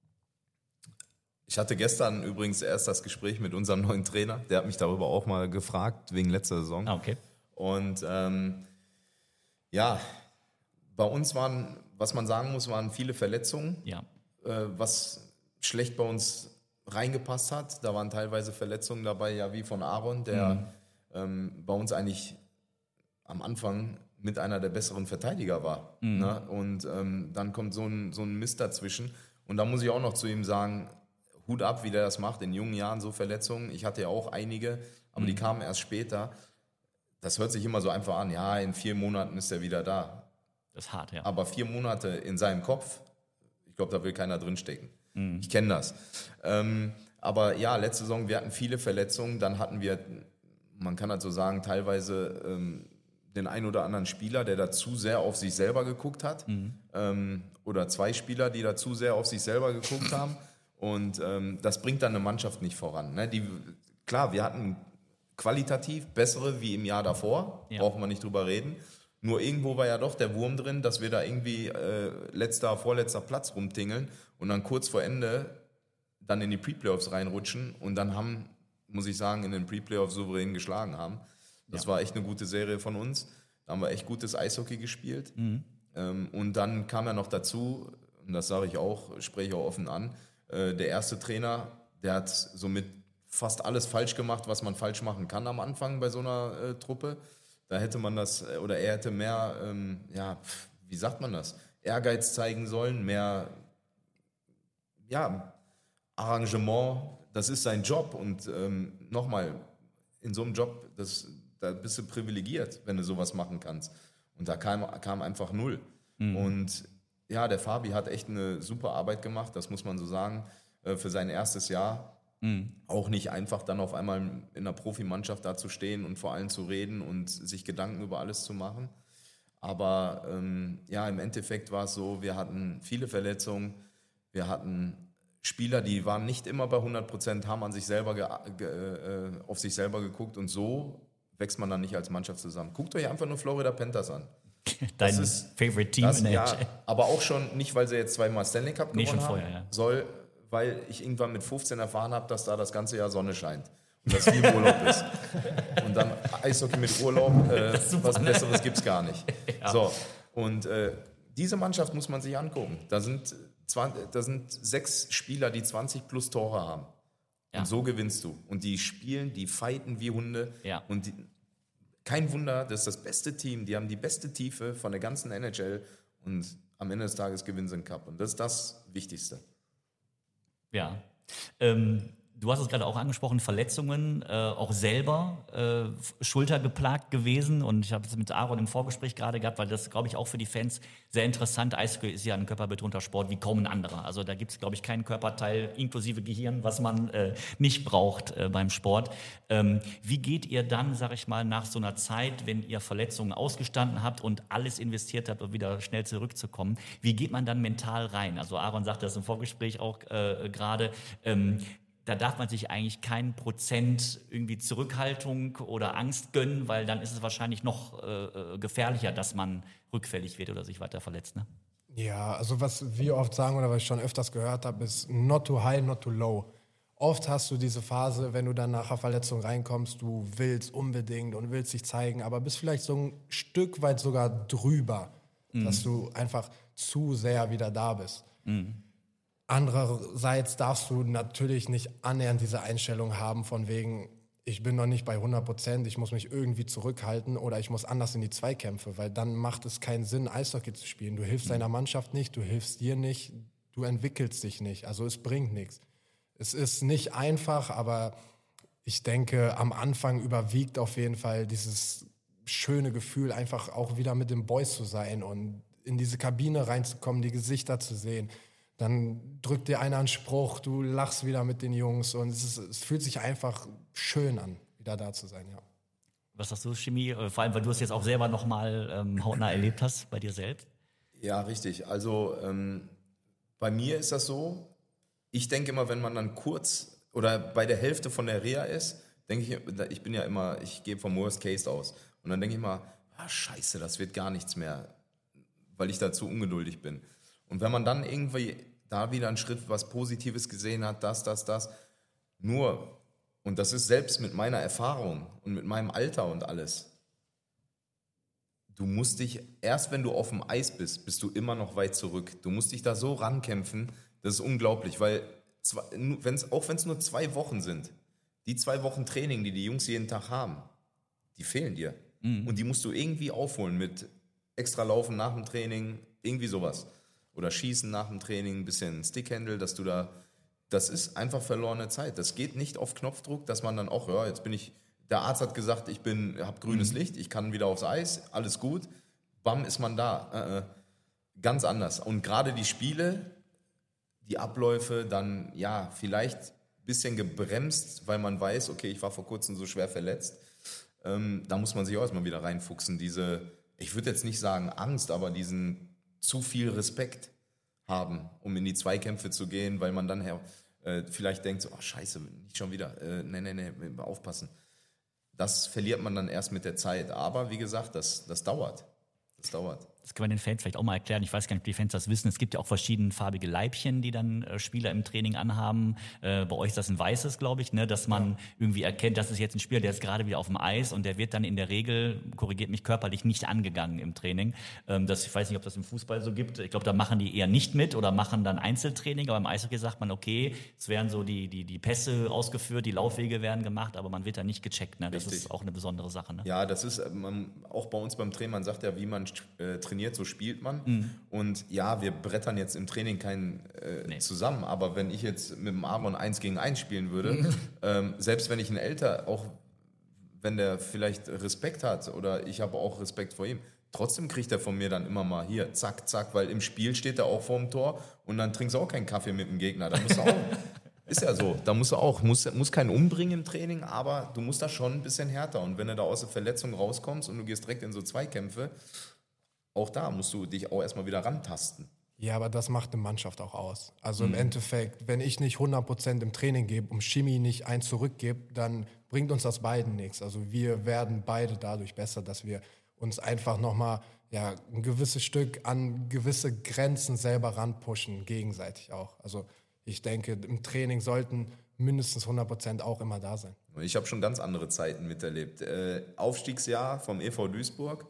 S6: Ich hatte gestern übrigens erst das Gespräch mit unserem neuen Trainer, der hat mich darüber auch mal gefragt, wegen letzter Saison.
S4: Okay.
S6: Und bei uns waren, was man sagen muss, waren viele Verletzungen, was schlecht bei uns reingepasst hat. Da waren teilweise Verletzungen dabei, wie von Aaron, der bei uns eigentlich am Anfang mit einer der besseren Verteidiger war. Ne? Und dann kommt so ein Mist dazwischen. Und da muss ich auch noch zu ihm sagen, Hut ab, wie der das macht, in jungen Jahren so Verletzungen. Ich hatte ja auch einige, aber die kamen erst später. Das hört sich immer so einfach an, in 4 Monaten ist er wieder da.
S4: Das ist hart, ja.
S6: Aber 4 Monate in seinem Kopf, ich glaube, da will keiner drinstecken. Ich kenne das. Aber ja, letzte Saison, wir hatten viele Verletzungen. Dann hatten wir, man kann halt so sagen, teilweise den ein oder anderen Spieler, der da zu sehr auf sich selber geguckt hat. Oder 2 Spieler, die da zu sehr auf sich selber geguckt haben. Und das bringt dann eine Mannschaft nicht voran. Ne? Klar, wir hatten qualitativ bessere wie im Jahr davor. Ja. Brauchen wir nicht drüber reden. Nur irgendwo war ja doch der Wurm drin, dass wir da irgendwie vorletzter Platz rumtingeln und dann kurz vor Ende dann in die Pre-Playoffs reinrutschen und dann muss ich sagen, in den Pre-Playoffs souverän geschlagen haben. Das war echt eine gute Serie von uns. Da haben wir echt gutes Eishockey gespielt. Und dann kam ja noch dazu, und das sage ich auch, spreche ich auch offen an, der erste Trainer, der hat somit fast alles falsch gemacht, was man falsch machen kann am Anfang bei so einer Truppe. Da hätte man er hätte mehr, wie sagt man das, Ehrgeiz zeigen sollen, mehr, Arrangement, das ist sein Job und nochmal, in so einem Job, da bist du privilegiert, wenn du sowas machen kannst. Und da kam einfach 0. Und ja, der Fabi hat echt eine super Arbeit gemacht, das muss man so sagen, für sein erstes Jahr. Auch nicht einfach dann auf einmal in einer Profimannschaft da zu stehen und vor allem zu reden und sich Gedanken über alles zu machen. Aber im Endeffekt war es so, wir hatten viele Verletzungen, wir hatten Spieler, die waren nicht immer bei 100%, haben an sich selber auf sich selber geguckt und so wächst man dann nicht als Mannschaft zusammen. Guckt euch einfach nur Florida Panthers an.
S4: Dein Favorite Team in der NHL.
S6: Aber auch schon nicht, weil sie jetzt 2-mal Stanley Cup gewonnen haben, weil ich irgendwann mit 15 erfahren habe, dass da das ganze Jahr Sonne scheint und dass viel Urlaub ist. Und dann Eishockey mit Urlaub, was Besseres gibt es gar nicht. Ja. So, und diese Mannschaft muss man sich angucken. Da sind 6 Spieler, die 20 plus Tore haben. Ja. Und so gewinnst du. Und die spielen, die fighten wie Hunde. Ja. Und kein Wunder, das ist das beste Team. Die haben die beste Tiefe von der ganzen NHL. Und am Ende des Tages gewinnen sie einen Cup. Und das ist das Wichtigste.
S4: Ja, du hast es gerade auch angesprochen, Verletzungen, auch selber schultergeplagt gewesen und ich habe es mit Aaron im Vorgespräch gerade gehabt, weil das, glaube ich, auch für die Fans sehr interessant. Eishockey ist ja ein körperbetonter Sport wie kaum ein anderer. Also da gibt es, glaube ich, keinen Körperteil inklusive Gehirn, was man nicht braucht beim Sport. Wie geht ihr dann, sag ich mal, nach so einer Zeit, wenn ihr Verletzungen ausgestanden habt und alles investiert habt, um wieder schnell zurückzukommen, wie geht man dann mental rein? Also Aaron sagte das im Vorgespräch auch gerade, da darf man sich eigentlich keinen Prozent irgendwie Zurückhaltung oder Angst gönnen, weil dann ist es wahrscheinlich noch gefährlicher, dass man rückfällig wird oder sich weiter verletzt, ne?
S5: Ja, also was wir oft sagen oder was ich schon öfters gehört habe, ist not too high, not too low. Oft hast du diese Phase, wenn du dann nach einer Verletzung reinkommst, du willst unbedingt und willst dich zeigen, aber bist vielleicht so ein Stück weit sogar drüber, dass du einfach zu sehr wieder da bist. Andererseits darfst du natürlich nicht annähernd diese Einstellung haben von wegen, ich bin noch nicht bei 100%, ich muss mich irgendwie zurückhalten oder ich muss anders in die Zweikämpfe, weil dann macht es keinen Sinn, Eishockey zu spielen. Du hilfst deiner Mannschaft nicht, du hilfst dir nicht, du entwickelst dich nicht, also es bringt nichts. Es ist nicht einfach, aber ich denke, am Anfang überwiegt auf jeden Fall dieses schöne Gefühl, einfach auch wieder mit den Boys zu sein und in diese Kabine reinzukommen, die Gesichter zu sehen. Dann drückt dir einer einen Spruch, du lachst wieder mit den Jungs und es fühlt sich einfach schön an, wieder da zu sein, ja.
S4: Was sagst du, Chemie? Vor allem, weil du es jetzt auch selber nochmal hautnah erlebt hast, bei dir selbst?
S6: Ja, richtig. Also bei mir ist das so, ich denke immer, wenn man dann kurz oder bei der Hälfte von der Reha ist, denke ich gehe vom Worst Case aus. Und dann denke ich immer, scheiße, das wird gar nichts mehr, weil ich da zu ungeduldig bin. Und wenn man dann irgendwie da wieder einen Schritt was Positives gesehen hat, das, nur, und das ist selbst mit meiner Erfahrung und mit meinem Alter und alles, du musst dich, erst wenn du auf dem Eis bist du immer noch weit zurück. Du musst dich da so rankämpfen, das ist unglaublich, weil auch wenn es nur 2 Wochen sind, die 2 Wochen Training, die Jungs jeden Tag haben, die fehlen dir. Und die musst du irgendwie aufholen mit extra Laufen nach dem Training, irgendwie sowas. Oder Schießen nach dem Training, ein bisschen Stickhandle, das ist einfach verlorene Zeit. Das geht nicht auf Knopfdruck, dass man dann auch, der Arzt hat gesagt, ich habe grünes Licht, ich kann wieder aufs Eis, alles gut. bam, ist man da. Ganz anders. Und gerade die Spiele, die Abläufe dann, ja, vielleicht ein bisschen gebremst, weil man weiß, okay, ich war vor kurzem so schwer verletzt. Da muss man sich auch erstmal wieder reinfuchsen. Ich würde jetzt nicht sagen Angst, aber diesen zu viel Respekt haben, um in die Zweikämpfe zu gehen, weil man dann vielleicht denkt, so, oh, scheiße, nicht schon wieder, nee, aufpassen. Das verliert man dann erst mit der Zeit. Aber wie gesagt, das dauert. Das dauert.
S4: Das können wir den Fans vielleicht auch mal erklären. Ich weiß gar nicht, ob die Fans das wissen. Es gibt ja auch verschiedenfarbige Leibchen, die dann Spieler im Training anhaben. Bei euch ist das ein weißes, glaube ich, ne? Dass man irgendwie erkennt, das ist jetzt ein Spieler, der ist gerade wieder auf dem Eis und der wird dann in der Regel, korrigiert mich, körperlich nicht angegangen im Training. Ich weiß nicht, ob das im Fußball so gibt. Ich glaube, da machen die eher nicht mit oder machen dann Einzeltraining. Aber im Eishockey sagt man, okay, es werden so die Pässe ausgeführt, die Laufwege werden gemacht, aber man wird da nicht gecheckt. Ne? Das ist auch eine besondere Sache. Ne?
S6: Ja, das ist auch bei uns beim Training, man sagt ja, wie man trainiert, so spielt man. Und ja, wir brettern jetzt im Training keinen zusammen, aber wenn ich jetzt mit dem Aaron 1 gegen 1 spielen würde, selbst wenn ich einen älter, auch wenn der vielleicht Respekt hat oder ich habe auch Respekt vor ihm, trotzdem kriegt er von mir dann immer mal hier, zack, zack, weil im Spiel steht er auch vorm Tor und dann trinkst du auch keinen Kaffee mit dem Gegner. Da musst du auch, ist ja so, da musst du auch, musst keinen umbringen im Training, aber du musst da schon ein bisschen härter. Und wenn du da aus der Verletzung rauskommst und du gehst direkt in so Zweikämpfe, auch da musst du dich auch erstmal wieder rantasten.
S5: Ja, aber das macht eine Mannschaft auch aus. Also im Endeffekt, wenn ich nicht 100% im Training gebe und Schimi nicht eins zurückgibt, dann bringt uns das beiden nichts. Also wir werden beide dadurch besser, dass wir uns einfach nochmal ein gewisses Stück an gewisse Grenzen selber ranpushen, gegenseitig auch. Also ich denke, im Training sollten mindestens 100% auch immer da sein.
S6: Ich habe schon ganz andere Zeiten miterlebt. Aufstiegsjahr vom EV Duisburg.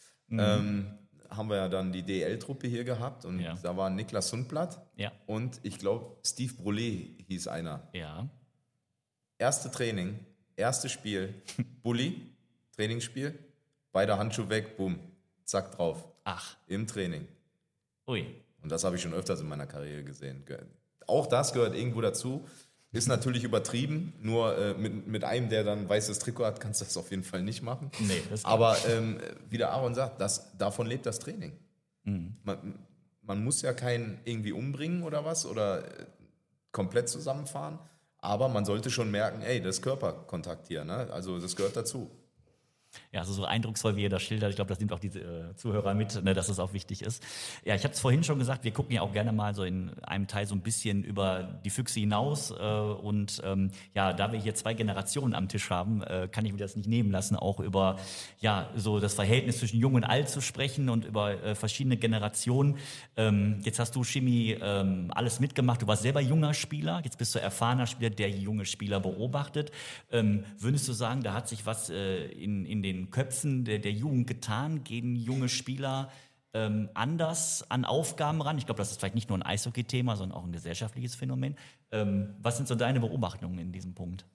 S6: Haben wir ja dann die DL-Truppe hier gehabt und da war Niklas Sundblatt und ich glaube Steve Brulé hieß einer.
S4: Ja.
S6: Erste Training, erstes Spiel, Bulli, Trainingsspiel, beide Handschuhe weg, bumm, zack drauf.
S4: Ach.
S6: Im Training.
S4: Ui.
S6: Und das habe ich schon öfters in meiner Karriere gesehen. Auch das gehört irgendwo dazu. Ist natürlich übertrieben, nur mit einem, der dann ein weißes Trikot hat, kannst du das auf jeden Fall nicht machen.
S4: Nee, das
S6: aber wie der Aaron sagt, davon lebt das Training. Man muss ja keinen irgendwie umbringen oder was oder komplett zusammenfahren, aber man sollte schon merken, ey, das ist Körperkontakt hier, ne? Also das gehört dazu.
S4: Ja, also so eindrucksvoll, wie ihr das schildert, ich glaube, das nimmt auch die Zuhörer mit, ne, dass es auch wichtig ist. Ja, ich habe es vorhin schon gesagt, wir gucken ja auch gerne mal so in einem Teil so ein bisschen über die Füchse hinaus da wir hier 2 Generationen am Tisch haben, kann ich mir das nicht nehmen lassen, auch über so das Verhältnis zwischen Jung und Alt zu sprechen und über verschiedene Generationen. Jetzt hast du, Schimi, alles mitgemacht, du warst selber junger Spieler, jetzt bist du erfahrener Spieler, der junge Spieler beobachtet. Würdest du sagen, da hat sich was in den Köpfen der Jugend getan? Gehen junge Spieler anders an Aufgaben ran? Ich glaube, das ist vielleicht nicht nur ein Eishockey-Thema, sondern auch ein gesellschaftliches Phänomen. Was sind so deine Beobachtungen in diesem Punkt?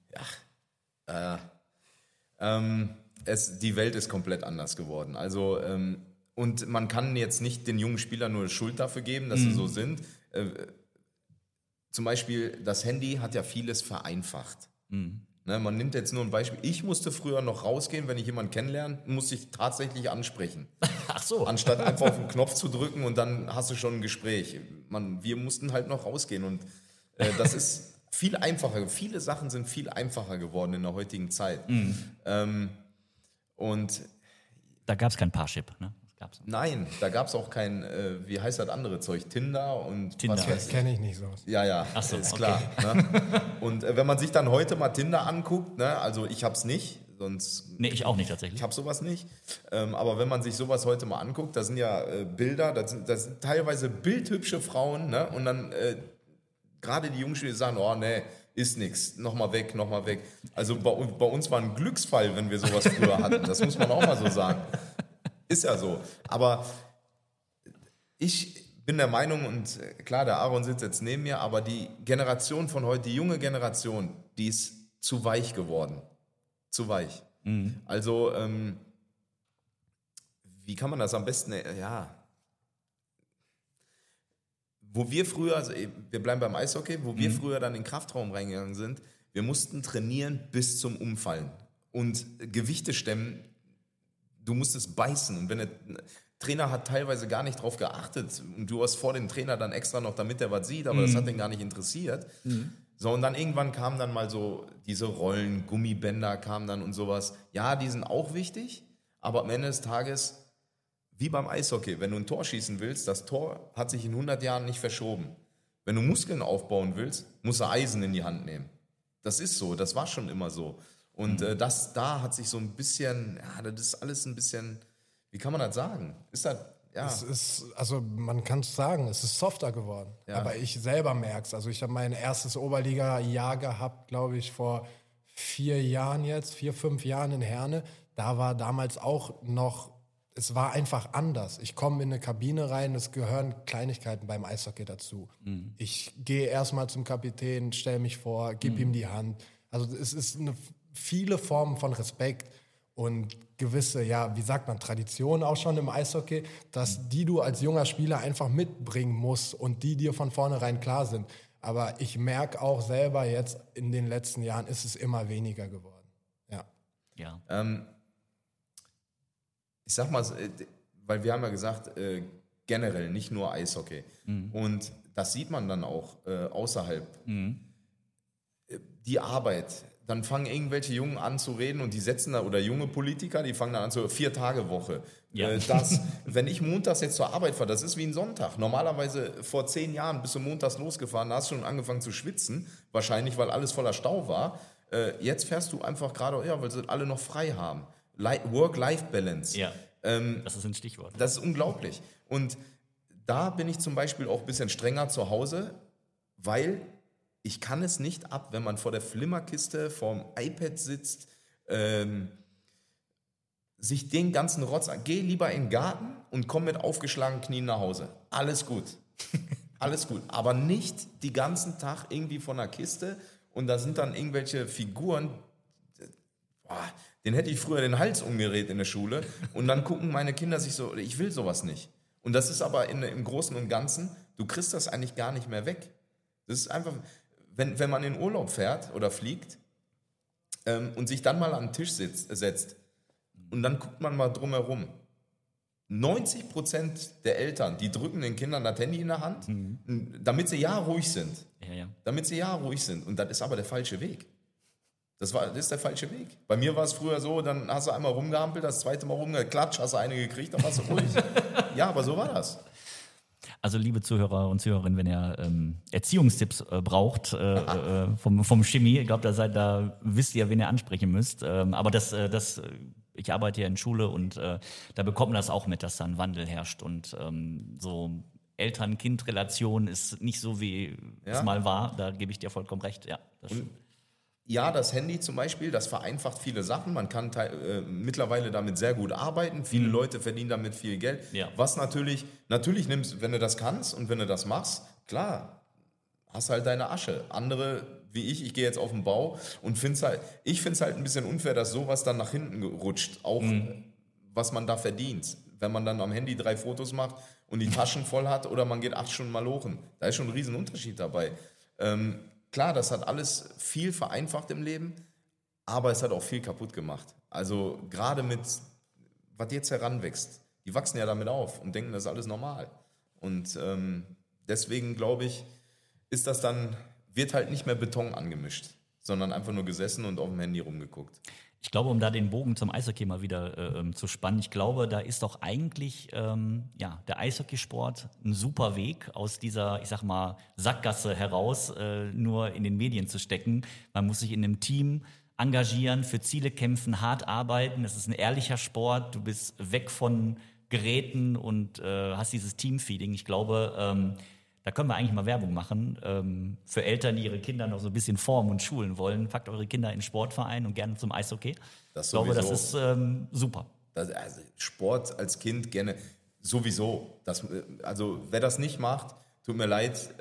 S6: Die Welt ist komplett anders geworden. Also und man kann jetzt nicht den jungen Spielern nur Schuld dafür geben, dass sie so sind. Zum Beispiel, das Handy hat ja vieles vereinfacht. Ne, man nimmt jetzt nur ein Beispiel. Ich musste früher noch rausgehen, wenn ich jemanden kennenlerne, musste ich tatsächlich ansprechen.
S4: Ach so.
S6: Anstatt einfach auf den Knopf zu drücken und dann hast du schon ein Gespräch. Wir mussten halt noch rausgehen und das ist viel einfacher. Viele Sachen sind viel einfacher geworden in der heutigen Zeit. Und
S4: da gab es kein Parship, ne?
S6: Nein, da gab es auch kein, wie heißt das andere Zeug, Tinder und
S5: Tinder. Das kenne ich nicht so.
S6: Ja,
S4: ach so,
S6: ist klar. Ne? Und wenn man sich dann heute mal Tinder anguckt, ne, also ich hab's nicht, sonst...
S4: Nee, ich auch nicht tatsächlich.
S6: Ich hab sowas nicht, aber wenn man sich sowas heute mal anguckt, da sind ja Bilder, das sind teilweise bildhübsche Frauen, ne, und dann gerade die Jungspieler sagen, oh nee, ist nix, nochmal weg. Also bei uns war ein Glücksfall, wenn wir sowas früher hatten, das muss man auch mal so sagen. Ist ja so, aber ich bin der Meinung, und klar, der Aaron sitzt jetzt neben mir, aber die Generation von heute, die junge Generation, die ist zu weich geworden. Zu weich. Also, wie kann man das am besten, wo wir früher, also wir bleiben beim Eishockey, wo wir früher dann in den Kraftraum reingegangen sind, wir mussten trainieren bis zum Umfallen und Gewichte stemmen. Du musstest beißen und Trainer hat teilweise gar nicht drauf geachtet und du hast vor dem Trainer dann extra noch, damit er was sieht, aber das hat den gar nicht interessiert. So, und dann irgendwann kamen dann mal so diese Rollen, Gummibänder kamen dann und sowas. Ja, die sind auch wichtig, aber am Ende des Tages, wie beim Eishockey, wenn du ein Tor schießen willst, das Tor hat sich in 100 Jahren nicht verschoben. Wenn du Muskeln aufbauen willst, musst du Eisen in die Hand nehmen. Das ist so, das war schon immer so. Und da hat sich so ein bisschen, ja, das ist alles ein bisschen, wie kann man das sagen? Ist das, ja.
S5: Es ist, also man kann es sagen, es ist softer geworden.
S6: Ja.
S5: Aber ich selber merke es. Also ich habe mein erstes Oberliga-Jahr gehabt, glaube ich, vor 4, 5 Jahren in Herne. Da war damals auch noch, es war einfach anders. Ich komme in eine Kabine rein, es gehören Kleinigkeiten beim Eishockey dazu. Ich gehe erstmal zum Kapitän, stelle mich vor, gib ihm die Hand. Also es ist viele Formen von Respekt und gewisse, ja, wie sagt man, Traditionen auch schon im Eishockey, dass die du als junger Spieler einfach mitbringen musst und die dir von vornherein klar sind. Aber ich merke auch selber jetzt, in den letzten Jahren ist es immer weniger geworden. Ja.
S6: Ich sag mal, weil wir haben ja gesagt, generell, nicht nur Eishockey. Und das sieht man dann auch außerhalb. Die Arbeit. Dann fangen irgendwelche Jungen an zu reden und die setzen da, oder junge Politiker, die fangen dann an zu 4-Tage-Woche.
S4: Ja.
S6: Wenn ich montags jetzt zur Arbeit fahre, das ist wie ein Sonntag. Normalerweise vor 10 Jahren bist du montags losgefahren, da hast du schon angefangen zu schwitzen, wahrscheinlich, weil alles voller Stau war. Jetzt fährst du einfach gerade, ja, weil sie alle noch frei haben. Work-Life-Balance.
S4: Ja, das ist ein Stichwort.
S6: Das ist unglaublich. Und da bin ich zum Beispiel auch ein bisschen strenger zu Hause, weil ich kann es nicht ab, wenn man vor der Flimmerkiste, vorm iPad sitzt, sich den ganzen Rotz, geh lieber in den Garten und komm mit aufgeschlagenen Knien nach Hause. Alles gut. Alles gut. Aber nicht den ganzen Tag irgendwie vor einer Kiste und da sind dann irgendwelche Figuren, den hätte ich früher den Hals umgedreht in der Schule und dann gucken meine Kinder sich so, ich will sowas nicht. Und das ist aber im Großen und Ganzen, du kriegst das eigentlich gar nicht mehr weg. Das ist einfach, wenn man in Urlaub fährt oder fliegt und sich dann mal an den Tisch setzt und dann guckt man mal drumherum. 90% der Eltern, die drücken den Kindern das Handy in der Hand, damit sie ruhig sind.
S4: Ja.
S6: Damit sie ruhig sind. Und das ist aber der falsche Weg. Das ist der falsche Weg. Bei mir war es früher so, dann hast du einmal rumgehampelt, das zweite Mal rumgeklatsch, hast du eine gekriegt, dann warst du ruhig. Ja, aber so war das.
S4: Also liebe Zuhörer und Zuhörerinnen, wenn ihr Erziehungstipps braucht vom Chemie, ich glaube, da wisst ihr, wen ihr ansprechen müsst. Aber ich arbeite ja in Schule und da bekommt man das auch mit, dass da ein Wandel herrscht und so Eltern-Kind-Relation ist nicht so, wie es mal war. Da gebe ich dir vollkommen recht. Ja, das stimmt.
S6: Ja, das Handy zum Beispiel, das vereinfacht viele Sachen. Man kann mittlerweile damit sehr gut arbeiten. Viele Leute verdienen damit viel Geld. Ja. Was natürlich nimmst, wenn du das kannst und wenn du das machst, klar, hast halt deine Asche. Andere, wie ich gehe jetzt auf den Bau und ich finde es halt ein bisschen unfair, dass sowas dann nach hinten rutscht. Auch was man da verdient. Wenn man dann am Handy 3 Fotos macht und die Taschen voll hat oder man geht 8 Stunden mal lochen. Da ist schon ein riesen Unterschied dabei. Klar, das hat alles viel vereinfacht im Leben, aber es hat auch viel kaputt gemacht. Also gerade mit, was jetzt heranwächst, die wachsen ja damit auf und denken, das ist alles normal. Und deswegen glaube ich, wird halt nicht mehr Beton angemischt, sondern einfach nur gesessen und auf dem Handy rumgeguckt.
S4: Ich glaube, um da den Bogen zum Eishockey mal wieder zu spannen, ich glaube, da ist doch eigentlich der Eishockeysport ein super Weg aus dieser, ich sag mal, Sackgasse heraus, nur in den Medien zu stecken. Man muss sich in einem Team engagieren, für Ziele kämpfen, hart arbeiten. Es ist ein ehrlicher Sport. Du bist weg von Geräten und hast dieses Teamfeeling. Ich glaube, da können wir eigentlich mal Werbung machen für Eltern, die ihre Kinder noch so ein bisschen formen und schulen wollen. Packt eure Kinder in den Sportverein und gerne zum Eishockey. Ich glaube, das ist super.
S6: Also Sport als Kind gerne sowieso. Also wer das nicht macht, tut mir leid,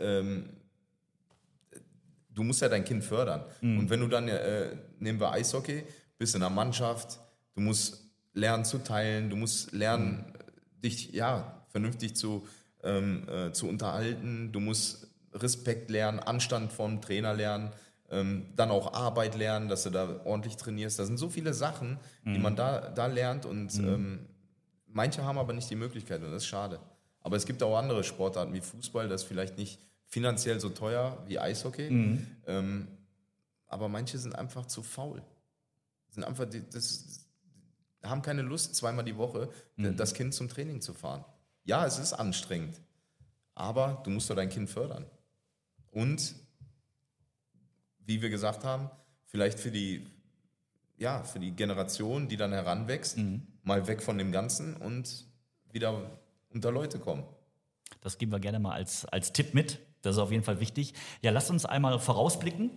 S6: du musst ja dein Kind fördern. Und wenn du dann, nehmen wir Eishockey, bist in einer Mannschaft, du musst lernen zu teilen, du musst lernen, dich vernünftig zu unterhalten, du musst Respekt lernen, Anstand vom Trainer lernen, dann auch Arbeit lernen, dass du da ordentlich trainierst. Das sind so viele Sachen, die man da lernt und manche haben aber nicht die Möglichkeit und das ist schade. Aber es gibt auch andere Sportarten wie Fußball, das ist vielleicht nicht finanziell so teuer wie Eishockey, aber manche sind einfach zu faul. Sind einfach, haben keine Lust, zweimal die Woche das Kind zum Training zu fahren. Ja, es ist anstrengend, aber du musst doch dein Kind fördern. Und, wie wir gesagt haben, vielleicht für die Generation, die dann heranwächst, mal weg von dem Ganzen und wieder unter Leute kommen.
S4: Das geben wir gerne mal als Tipp mit. Das ist auf jeden Fall wichtig. Ja, lasst uns einmal vorausblicken,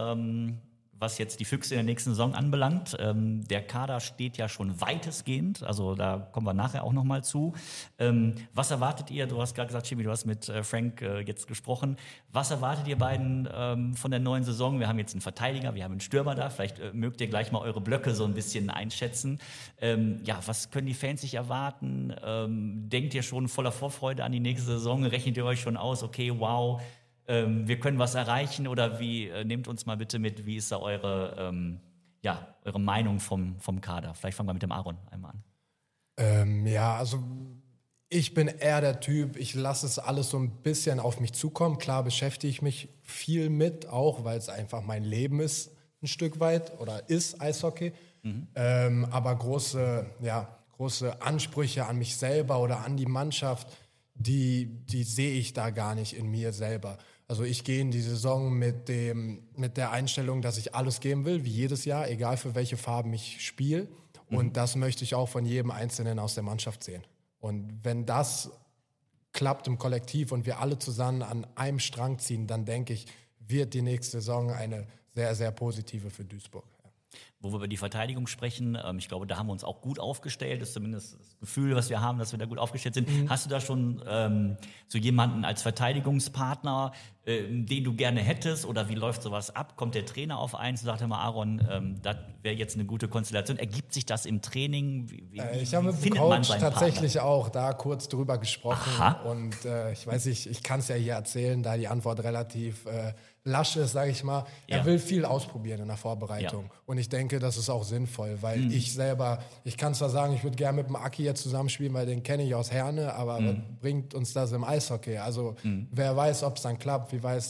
S4: was jetzt die Füchse in der nächsten Saison anbelangt. Der Kader steht ja schon weitestgehend, also da kommen wir nachher auch nochmal zu. Was erwartet ihr, du hast gerade gesagt, Jimmy, du hast mit Frank jetzt gesprochen, was erwartet ihr beiden von der neuen Saison? Wir haben jetzt einen Verteidiger, wir haben einen Stürmer da, vielleicht mögt ihr gleich mal eure Blöcke so ein bisschen einschätzen. Was können die Fans sich erwarten? Denkt ihr schon voller Vorfreude an die nächste Saison? Rechnet ihr euch schon aus, okay, wow, wir können was erreichen, oder nehmt uns mal bitte mit, wie ist da eure Meinung vom Kader? Vielleicht fangen wir mit dem Aaron einmal an.
S5: Also ich bin eher der Typ, ich lasse es alles so ein bisschen auf mich zukommen. Klar beschäftige ich mich viel mit, auch weil es einfach mein Leben ist, ein Stück weit, oder ist Eishockey. Aber große Ansprüche an mich selber oder an die Mannschaft, die sehe ich da gar nicht in mir selber. Also ich gehe in die Saison mit der Einstellung, dass ich alles geben will, wie jedes Jahr, egal für welche Farben ich spiele. Und das möchte ich auch von jedem Einzelnen aus der Mannschaft sehen. Und wenn das klappt im Kollektiv und wir alle zusammen an einem Strang ziehen, dann denke ich, wird die nächste Saison eine sehr, sehr positive für Duisburg.
S4: Wo wir über die Verteidigung sprechen, ich glaube, da haben wir uns auch gut aufgestellt. Das ist zumindest das Gefühl, was wir haben, dass wir da gut aufgestellt sind. Hast du da schon so jemanden als Verteidigungspartner, den du gerne hättest? Oder wie läuft sowas ab? Kommt der Trainer auf eins und sagt immer, Aaron, das wäre jetzt eine gute Konstellation. Ergibt sich das im Training?
S5: Ich habe mit dem Coach tatsächlich auch da kurz drüber gesprochen. Aha. Und ich weiß nicht, ich kann es ja hier erzählen, da die Antwort relativ lasch ist, sage ich mal. Er will viel ausprobieren in der Vorbereitung. Ja. Und ich denke, das ist auch sinnvoll, weil ich kann zwar sagen, ich würde gerne mit dem Aki jetzt zusammenspielen, weil den kenne ich aus Herne, aber was bringt uns das im Eishockey? Also wer weiß, ob es dann klappt,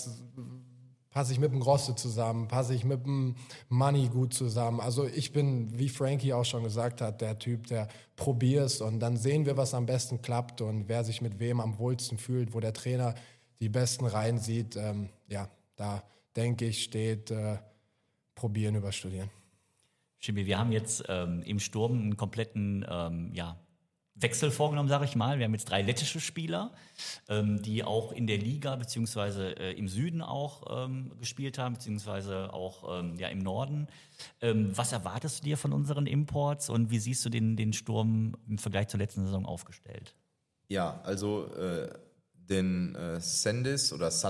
S5: passe ich mit dem Grosse zusammen, passe ich mit dem Money gut zusammen. Also ich bin, wie Frankie auch schon gesagt hat, der Typ, der probierst und dann sehen wir, was am besten klappt und wer sich mit wem am wohlsten fühlt, wo der Trainer die besten Reihen sieht. Da denke ich, steht probieren über studieren.
S4: Jimmy, wir haben jetzt im Sturm einen kompletten Wechsel vorgenommen, sage ich mal. Wir haben jetzt 3 lettische Spieler, die auch in der Liga beziehungsweise im Süden auch gespielt haben, beziehungsweise auch im Norden. Was erwartest du dir von unseren Imports und wie siehst du den Sturm im Vergleich zur letzten Saison aufgestellt?
S6: Ja, also den Sandis,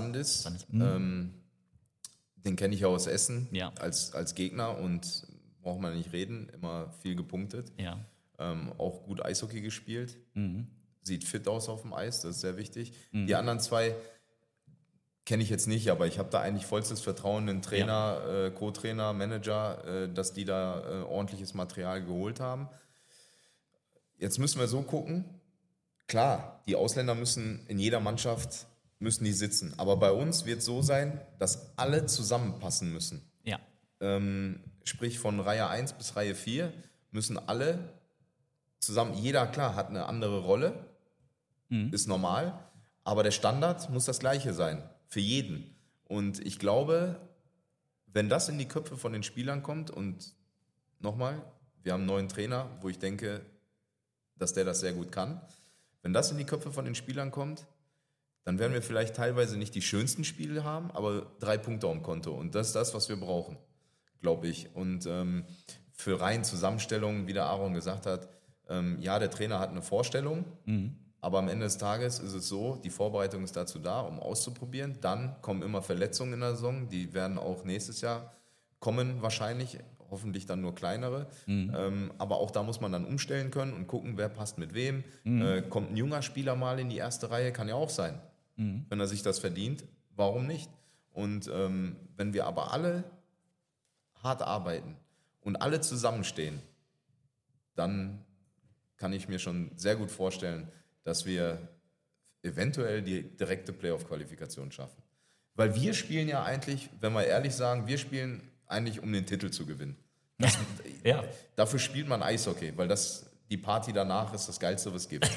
S6: den kenne ich aus Essen als Gegner und braucht man nicht reden, immer viel gepunktet. Ja. Auch gut Eishockey gespielt. Sieht fit aus auf dem Eis, das ist sehr wichtig. Die anderen 2 kenne ich jetzt nicht, aber ich habe da eigentlich vollstes Vertrauen in Trainer, Co-Trainer, Manager, dass die da ordentliches Material geholt haben. Jetzt müssen wir so gucken, klar, die Ausländer müssen in jeder Mannschaft die sitzen, aber bei uns wird es so sein, dass alle zusammenpassen müssen. Ja. Sprich von Reihe 1 bis Reihe 4 müssen alle zusammen, jeder klar hat eine andere Rolle, ist normal, aber der Standard muss das gleiche sein, für jeden. Und ich glaube, wenn das in die Köpfe von den Spielern kommt und nochmal, wir haben einen neuen Trainer, wo ich denke, dass der das sehr gut kann, wenn das in die Köpfe von den Spielern kommt, dann werden wir vielleicht teilweise nicht die schönsten Spiele haben, aber 3 Punkte am Konto und das ist das, was wir brauchen, glaube ich. Und für rein Zusammenstellungen, wie der Aaron gesagt hat, der Trainer hat eine Vorstellung, aber am Ende des Tages ist es so, die Vorbereitung ist dazu da, um auszuprobieren. Dann kommen immer Verletzungen in der Saison, die werden auch nächstes Jahr kommen wahrscheinlich, hoffentlich dann nur kleinere. Aber auch da muss man dann umstellen können und gucken, wer passt mit wem. Kommt ein junger Spieler mal in die erste Reihe, kann ja auch sein. Wenn er sich das verdient, warum nicht? Und wenn wir aber alle hart arbeiten und alle zusammenstehen, dann kann ich mir schon sehr gut vorstellen, dass wir eventuell die direkte Playoff-Qualifikation schaffen. Weil wir spielen ja eigentlich, wenn wir ehrlich sagen, wir spielen eigentlich, um den Titel zu gewinnen. Dafür spielt man Eishockey, weil die Party danach ist das Geilste, was es gibt.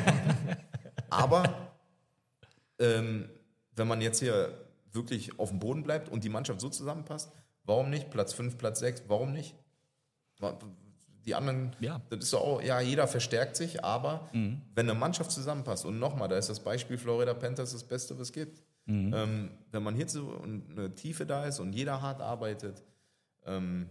S6: Aber wenn man jetzt hier wirklich auf dem Boden bleibt und die Mannschaft so zusammenpasst, warum nicht? Platz 5, Platz 6, warum nicht? Die anderen, das ist auch, jeder verstärkt sich, aber wenn eine Mannschaft zusammenpasst, und nochmal, da ist das Beispiel Florida Panthers das Beste, was es gibt. Wenn man hier so eine Tiefe da ist und jeder hart arbeitet, dann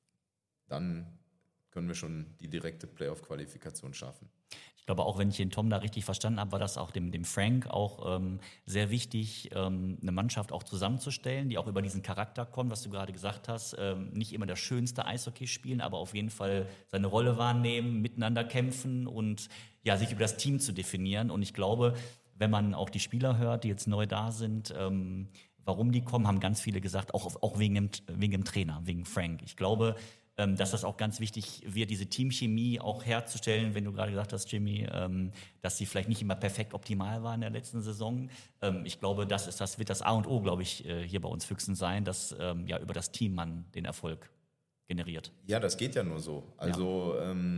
S6: können wir schon die direkte Playoff-Qualifikation schaffen.
S4: Ich glaube, auch wenn ich den Tom da richtig verstanden habe, war das auch dem Frank auch sehr wichtig, eine Mannschaft auch zusammenzustellen, die auch über diesen Charakter kommt, was du gerade gesagt hast. Nicht immer das schönste Eishockey spielen, aber auf jeden Fall seine Rolle wahrnehmen, miteinander kämpfen und sich über das Team zu definieren. Und ich glaube, wenn man auch die Spieler hört, die jetzt neu da sind, warum die kommen, haben ganz viele gesagt, auch wegen dem Trainer, wegen Frank. Ich glaube, dass das auch ganz wichtig wird, diese Teamchemie auch herzustellen, wenn du gerade gesagt hast, Jimmy, dass sie vielleicht nicht immer perfekt optimal war in der letzten Saison. Ich glaube, das wird das A und O, glaube ich, hier bei uns Füchsen sein, dass über das Team man den Erfolg generiert.
S6: Ja, das geht ja nur so. Also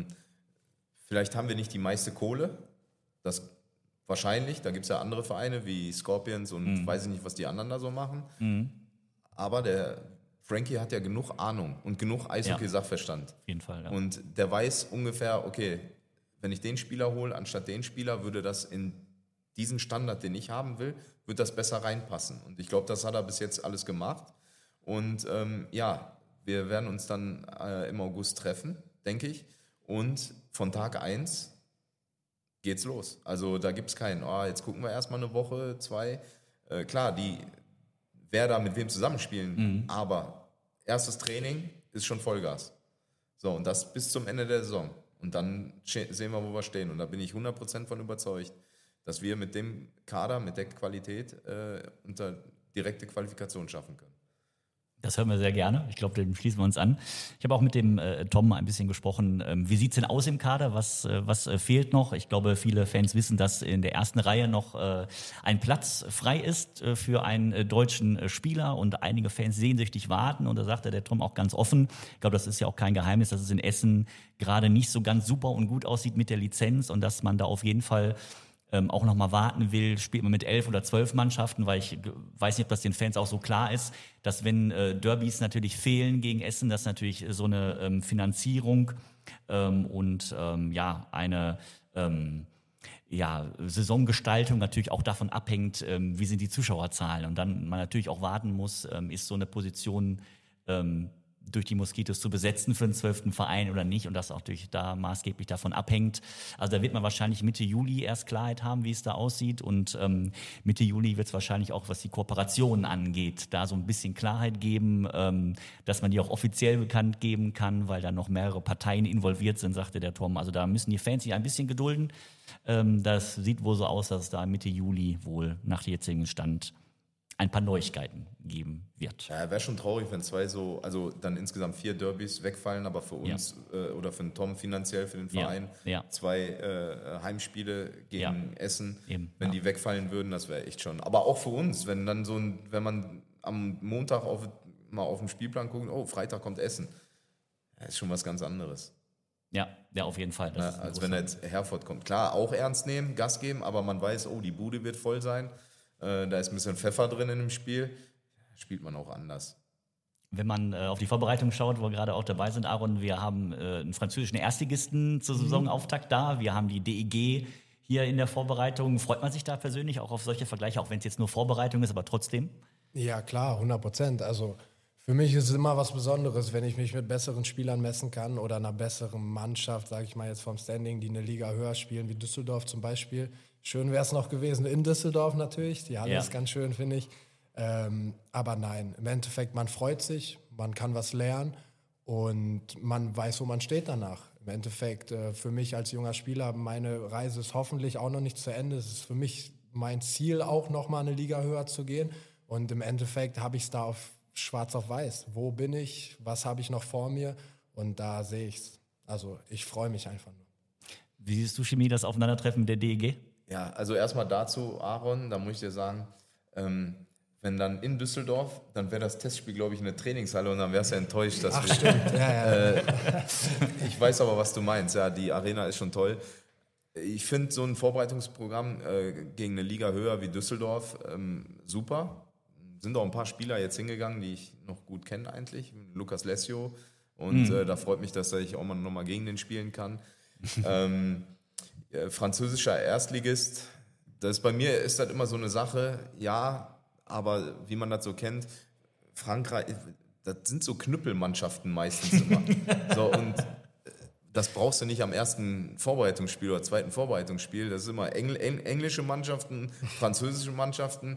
S6: vielleicht haben wir nicht die meiste Kohle, das wahrscheinlich, da gibt es ja andere Vereine wie Scorpions und weiß ich nicht, was die anderen da so machen. Aber der Frankie hat ja genug Ahnung und genug Eishockey-Sachverstand. Auf
S4: jeden Fall, ja.
S6: Und der weiß ungefähr, okay, wenn ich den Spieler hole anstatt den Spieler, würde das in diesen Standard, den ich haben will, wird das besser reinpassen. Und ich glaube, das hat er bis jetzt alles gemacht. Und wir werden uns dann im August treffen, denke ich. Und von Tag 1 geht's los. Also da gibt es keinen, jetzt gucken wir erstmal eine Woche, 2. Klar, wer da mit wem zusammenspielen, aber erstes Training ist schon Vollgas. So, und das bis zum Ende der Saison. Und dann sehen wir, wo wir stehen. Und da bin ich 100% von überzeugt, dass wir mit dem Kader, mit der Qualität unter direkte Qualifikation schaffen können.
S4: Das hören wir sehr gerne. Ich glaube, dem schließen wir uns an. Ich habe auch mit dem Tom ein bisschen gesprochen. Wie sieht es denn aus im Kader? Was fehlt noch? Ich glaube, viele Fans wissen, dass in der ersten Reihe noch ein Platz frei ist für einen deutschen Spieler und einige Fans sehnsüchtig warten. Und da sagte der Tom auch ganz offen, ich glaube, das ist ja auch kein Geheimnis, dass es in Essen gerade nicht so ganz super und gut aussieht mit der Lizenz und dass man da auf jeden Fall auch nochmal warten will, spielt man mit 11 oder 12 Mannschaften, weil ich weiß nicht, ob das den Fans auch so klar ist, dass wenn Derbys natürlich fehlen gegen Essen, dass natürlich so eine Finanzierung und eine Saisongestaltung natürlich auch davon abhängt, wie sind die Zuschauerzahlen. Und dann man natürlich auch warten muss, ist so eine Position durch die Moskitos zu besetzen für den 12. Verein oder nicht und das auch da maßgeblich davon abhängt. Also da wird man wahrscheinlich Mitte Juli erst Klarheit haben, wie es da aussieht und Mitte Juli wird es wahrscheinlich auch, was die Kooperationen angeht, da so ein bisschen Klarheit geben, dass man die auch offiziell bekannt geben kann, weil da noch mehrere Parteien involviert sind, sagte der Tom. Also da müssen die Fans sich ein bisschen gedulden. Das sieht wohl so aus, dass es da Mitte Juli wohl nach dem jetzigen Stand ein paar Neuigkeiten geben wird.
S6: Ja, wäre schon traurig, wenn dann insgesamt 4 Derbys wegfallen, aber für uns oder für den Tom finanziell, für den Verein, 2 Heimspiele gegen Essen, wenn die wegfallen würden, das wäre echt schon. Aber auch für uns, wenn man am Montag mal auf den Spielplan guckt, Freitag kommt Essen, das ist schon was ganz anderes.
S4: Ja, auf jeden Fall.
S6: Als wenn jetzt Herford kommt. Klar, auch ernst nehmen, Gas geben, aber man weiß, die Bude wird voll sein. Da ist ein bisschen Pfeffer drin in dem Spiel, spielt man auch anders.
S4: Wenn man auf die Vorbereitung schaut, wo wir gerade auch dabei sind, Aaron, wir haben einen französischen Erstligisten zur Saisonauftakt da, wir haben die DEG hier in der Vorbereitung. Freut man sich da persönlich auch auf solche Vergleiche, auch wenn es jetzt nur Vorbereitung ist, aber trotzdem?
S5: Ja, klar, 100%. Also für mich ist es immer was Besonderes, wenn ich mich mit besseren Spielern messen kann oder einer besseren Mannschaft, sage ich mal jetzt vom Standing, die eine Liga höher spielen, wie Düsseldorf zum Beispiel. Schön wäre es noch gewesen in Düsseldorf natürlich. Die Halle ist ganz schön, finde ich. Aber nein, im Endeffekt, man freut sich, man kann was lernen und man weiß, wo man steht danach. Im Endeffekt, für mich als junger Spieler, meine Reise ist hoffentlich auch noch nicht zu Ende. Es ist für mich mein Ziel, auch noch mal eine Liga höher zu gehen. Und im Endeffekt habe ich es da schwarz auf weiß. Wo bin ich? Was habe ich noch vor mir? Und da sehe ich es. Also ich freue mich einfach nur.
S4: Wie siehst du, Chemie, das Aufeinandertreffen mit der DEG?
S6: Ja, also erstmal dazu, Aaron, da muss ich dir sagen, wenn dann in Düsseldorf, dann wäre das Testspiel, glaube ich, eine Trainingshalle und dann wärst du enttäuscht, dass wir...
S5: Stimmt, ja.
S6: Ich weiß aber, was du meinst. Ja, die Arena ist schon toll. Ich finde so ein Vorbereitungsprogramm gegen eine Liga höher wie Düsseldorf super. Sind auch ein paar Spieler jetzt hingegangen, die ich noch gut kenne eigentlich. Lukas Lessio. Und da freut mich, dass ich auch mal nochmal gegen den spielen kann. Französischer Erstligist. Bei mir ist das immer so eine Sache, ja, aber wie man das so kennt, Frankreich, das sind so Knüppelmannschaften meistens immer. So, und das brauchst du nicht am ersten Vorbereitungsspiel oder zweiten Vorbereitungsspiel. Das ist immer englische Mannschaften, französische Mannschaften.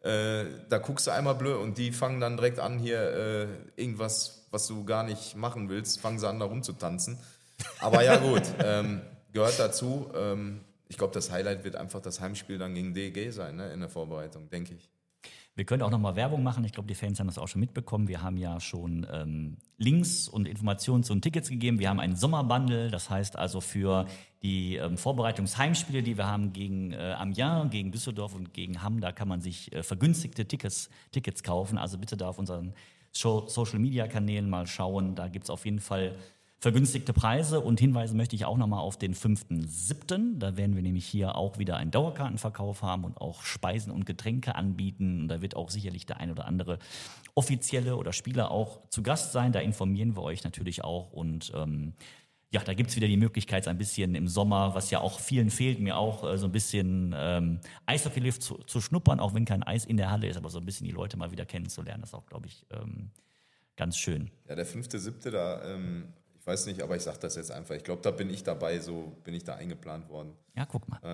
S6: Da guckst du einmal blöd und die fangen dann direkt an, hier irgendwas, was du gar nicht machen willst, fangen sie an, da rumzutanzen. Aber ja gut, gehört dazu. Ich glaube, das Highlight wird einfach das Heimspiel dann gegen DEG sein, ne, in der Vorbereitung, denke ich.
S4: Wir können auch nochmal Werbung machen. Ich glaube, die Fans haben das auch schon mitbekommen. Wir haben ja schon Links und Informationen zu den Tickets gegeben. Wir haben einen Sommerbundle. Das heißt also für die Vorbereitungsheimspiele, die wir haben gegen Amiens, gegen Düsseldorf und gegen Hamm, da kann man sich vergünstigte Tickets kaufen. Also bitte da auf unseren Social-Media-Kanälen mal schauen. Da gibt es auf jeden Fall vergünstigte Preise und hinweisen möchte ich auch nochmal auf den 5.7. Da werden wir nämlich hier auch wieder einen Dauerkartenverkauf haben und auch Speisen und Getränke anbieten. Und da wird auch sicherlich der ein oder andere Offizielle oder Spieler auch zu Gast sein. Da informieren wir euch natürlich auch. Und ja, da gibt es wieder die Möglichkeit, ein bisschen im Sommer, was ja auch vielen fehlt, mir auch so ein bisschen Eishockey-Lift zu schnuppern, auch wenn kein Eis in der Halle ist, aber so ein bisschen die Leute mal wieder kennenzulernen. Das ist auch, glaube ich, ganz schön.
S6: Ja, der 5.7. da... Ich weiß nicht, aber ich sage das jetzt einfach. Ich glaube, da bin ich dabei, so bin ich da eingeplant worden.
S4: Ja, guck mal.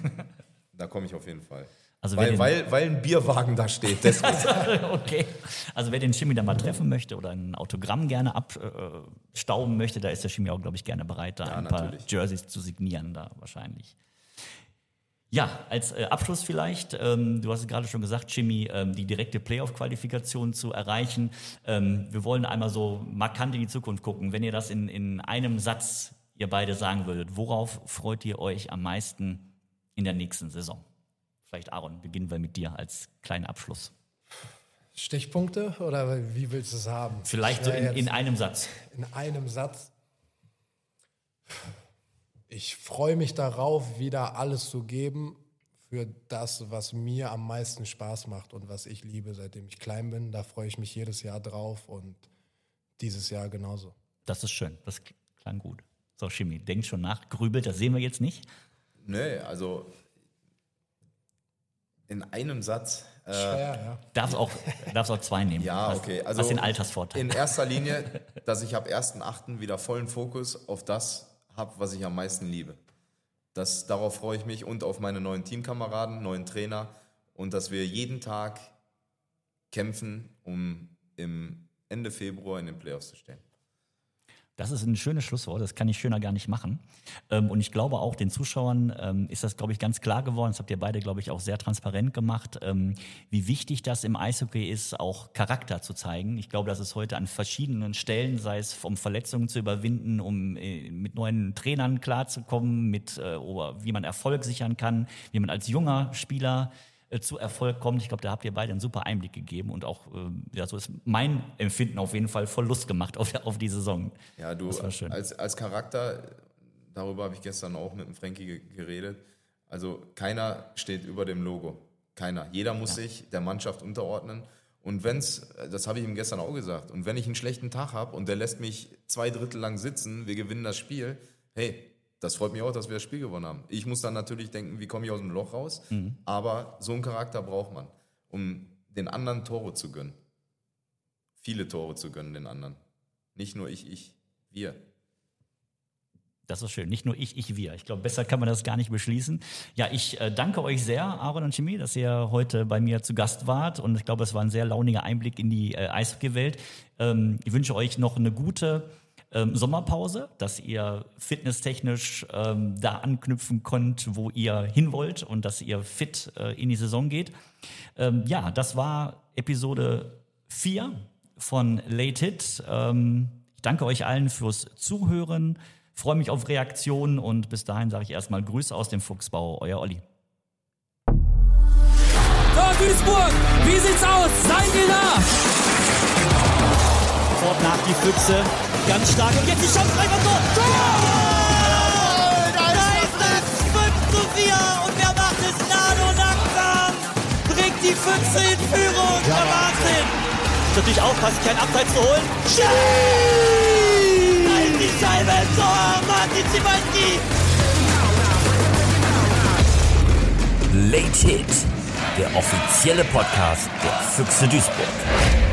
S6: Da komme ich auf jeden Fall.
S4: Also
S6: weil ein Bierwagen da steht. Deswegen.
S4: Okay. Also wer den Chimie da mal treffen möchte oder ein Autogramm gerne abstauben möchte, da ist der Chimie auch, glaube ich, gerne bereit, da ein paar Jerseys zu signieren, da wahrscheinlich. Ja, als Abschluss vielleicht, du hast es gerade schon gesagt, Chimie, die direkte Playoff-Qualifikation zu erreichen. Wir wollen einmal so markant in die Zukunft gucken. Wenn ihr das in einem Satz, ihr beide sagen würdet, worauf freut ihr euch am meisten in der nächsten Saison? Vielleicht, Aaron, beginnen wir mit dir als kleinen Abschluss.
S5: Stichpunkte oder wie willst du es haben?
S4: Vielleicht so in einem Satz.
S5: In einem Satz. Ich freue mich darauf, wieder alles zu geben für das, was mir am meisten Spaß macht und was ich liebe, seitdem ich klein bin. Da freue ich mich jedes Jahr drauf und dieses Jahr genauso.
S4: Das ist schön, das klang gut. So, Chimie, denkt schon nach, grübelt, das sehen wir jetzt nicht.
S6: Nee, also in einem Satz.
S5: Schwer, ja.
S4: Darfst auch zwei nehmen.
S6: Ja, okay. Also
S4: was den Altersvorteil.
S6: In erster Linie, dass ich ab 1.8. wieder vollen Fokus auf das habe, was ich am meisten liebe. Darauf freue ich mich und auf meine neuen Teamkameraden, neuen Trainer und dass wir jeden Tag kämpfen, um im Ende Februar in den Playoffs zu stehen.
S4: Das ist ein schönes Schlusswort, das kann ich schöner gar nicht machen. Und ich glaube auch den Zuschauern ist das, glaube ich, ganz klar geworden, das habt ihr beide, glaube ich, auch sehr transparent gemacht, wie wichtig das im Eishockey ist, auch Charakter zu zeigen. Ich glaube, das ist heute an verschiedenen Stellen, sei es um Verletzungen zu überwinden, um mit neuen Trainern klarzukommen, oder wie man Erfolg sichern kann, wie man als junger Spieler zu Erfolg kommt. Ich glaube, da habt ihr beide einen super Einblick gegeben und auch, so ist mein Empfinden auf jeden Fall voll Lust gemacht auf die Saison.
S6: Ja, du, das war schön. Als Charakter, darüber habe ich gestern auch mit dem Frankie geredet, also keiner steht über dem Logo. Keiner. Jeder muss sich der Mannschaft unterordnen. Und das habe ich ihm gestern auch gesagt, und wenn ich einen schlechten Tag habe und der lässt mich 2/3 lang sitzen, wir gewinnen das Spiel, hey, das freut mich auch, dass wir das Spiel gewonnen haben. Ich muss dann natürlich denken, wie komme ich aus dem Loch raus? Aber so einen Charakter braucht man, um den anderen Tore zu gönnen. Viele Tore zu gönnen den anderen. Nicht nur ich, wir.
S4: Das ist schön. Nicht nur wir. Ich glaube, besser kann man das gar nicht beschließen. Ja, ich danke euch sehr, Aaron und Chimie, dass ihr heute bei mir zu Gast wart. Und ich glaube, es war ein sehr launiger Einblick in die Eishockey-Welt. Ich wünsche euch noch eine gute Sommerpause, dass ihr fitnesstechnisch da anknüpfen könnt, wo ihr hin wollt und dass ihr fit in die Saison geht. Ja, das war Episode 4 von Late Hit. Ich danke euch allen fürs Zuhören, Freue mich auf Reaktionen und bis dahin sage ich erstmal Grüße aus dem Fuchsbau, euer Olli.
S1: So, Duisburg, wie sieht's aus? Seid ihr da?
S2: Sofort nach die Füchse, ganz stark und jetzt die Chance, Tor! Da ist es 5:4 und wer macht es? Nano Nangsam bringt die Füchse in Führung, der Wahnsinn! Ist natürlich aufpassen, kein Abseits zu holen. Schieß! Da ist die Scheibe im Tor, Martin Szymanski!
S3: Late Hit, der offizielle Podcast der Füchse Duisburg.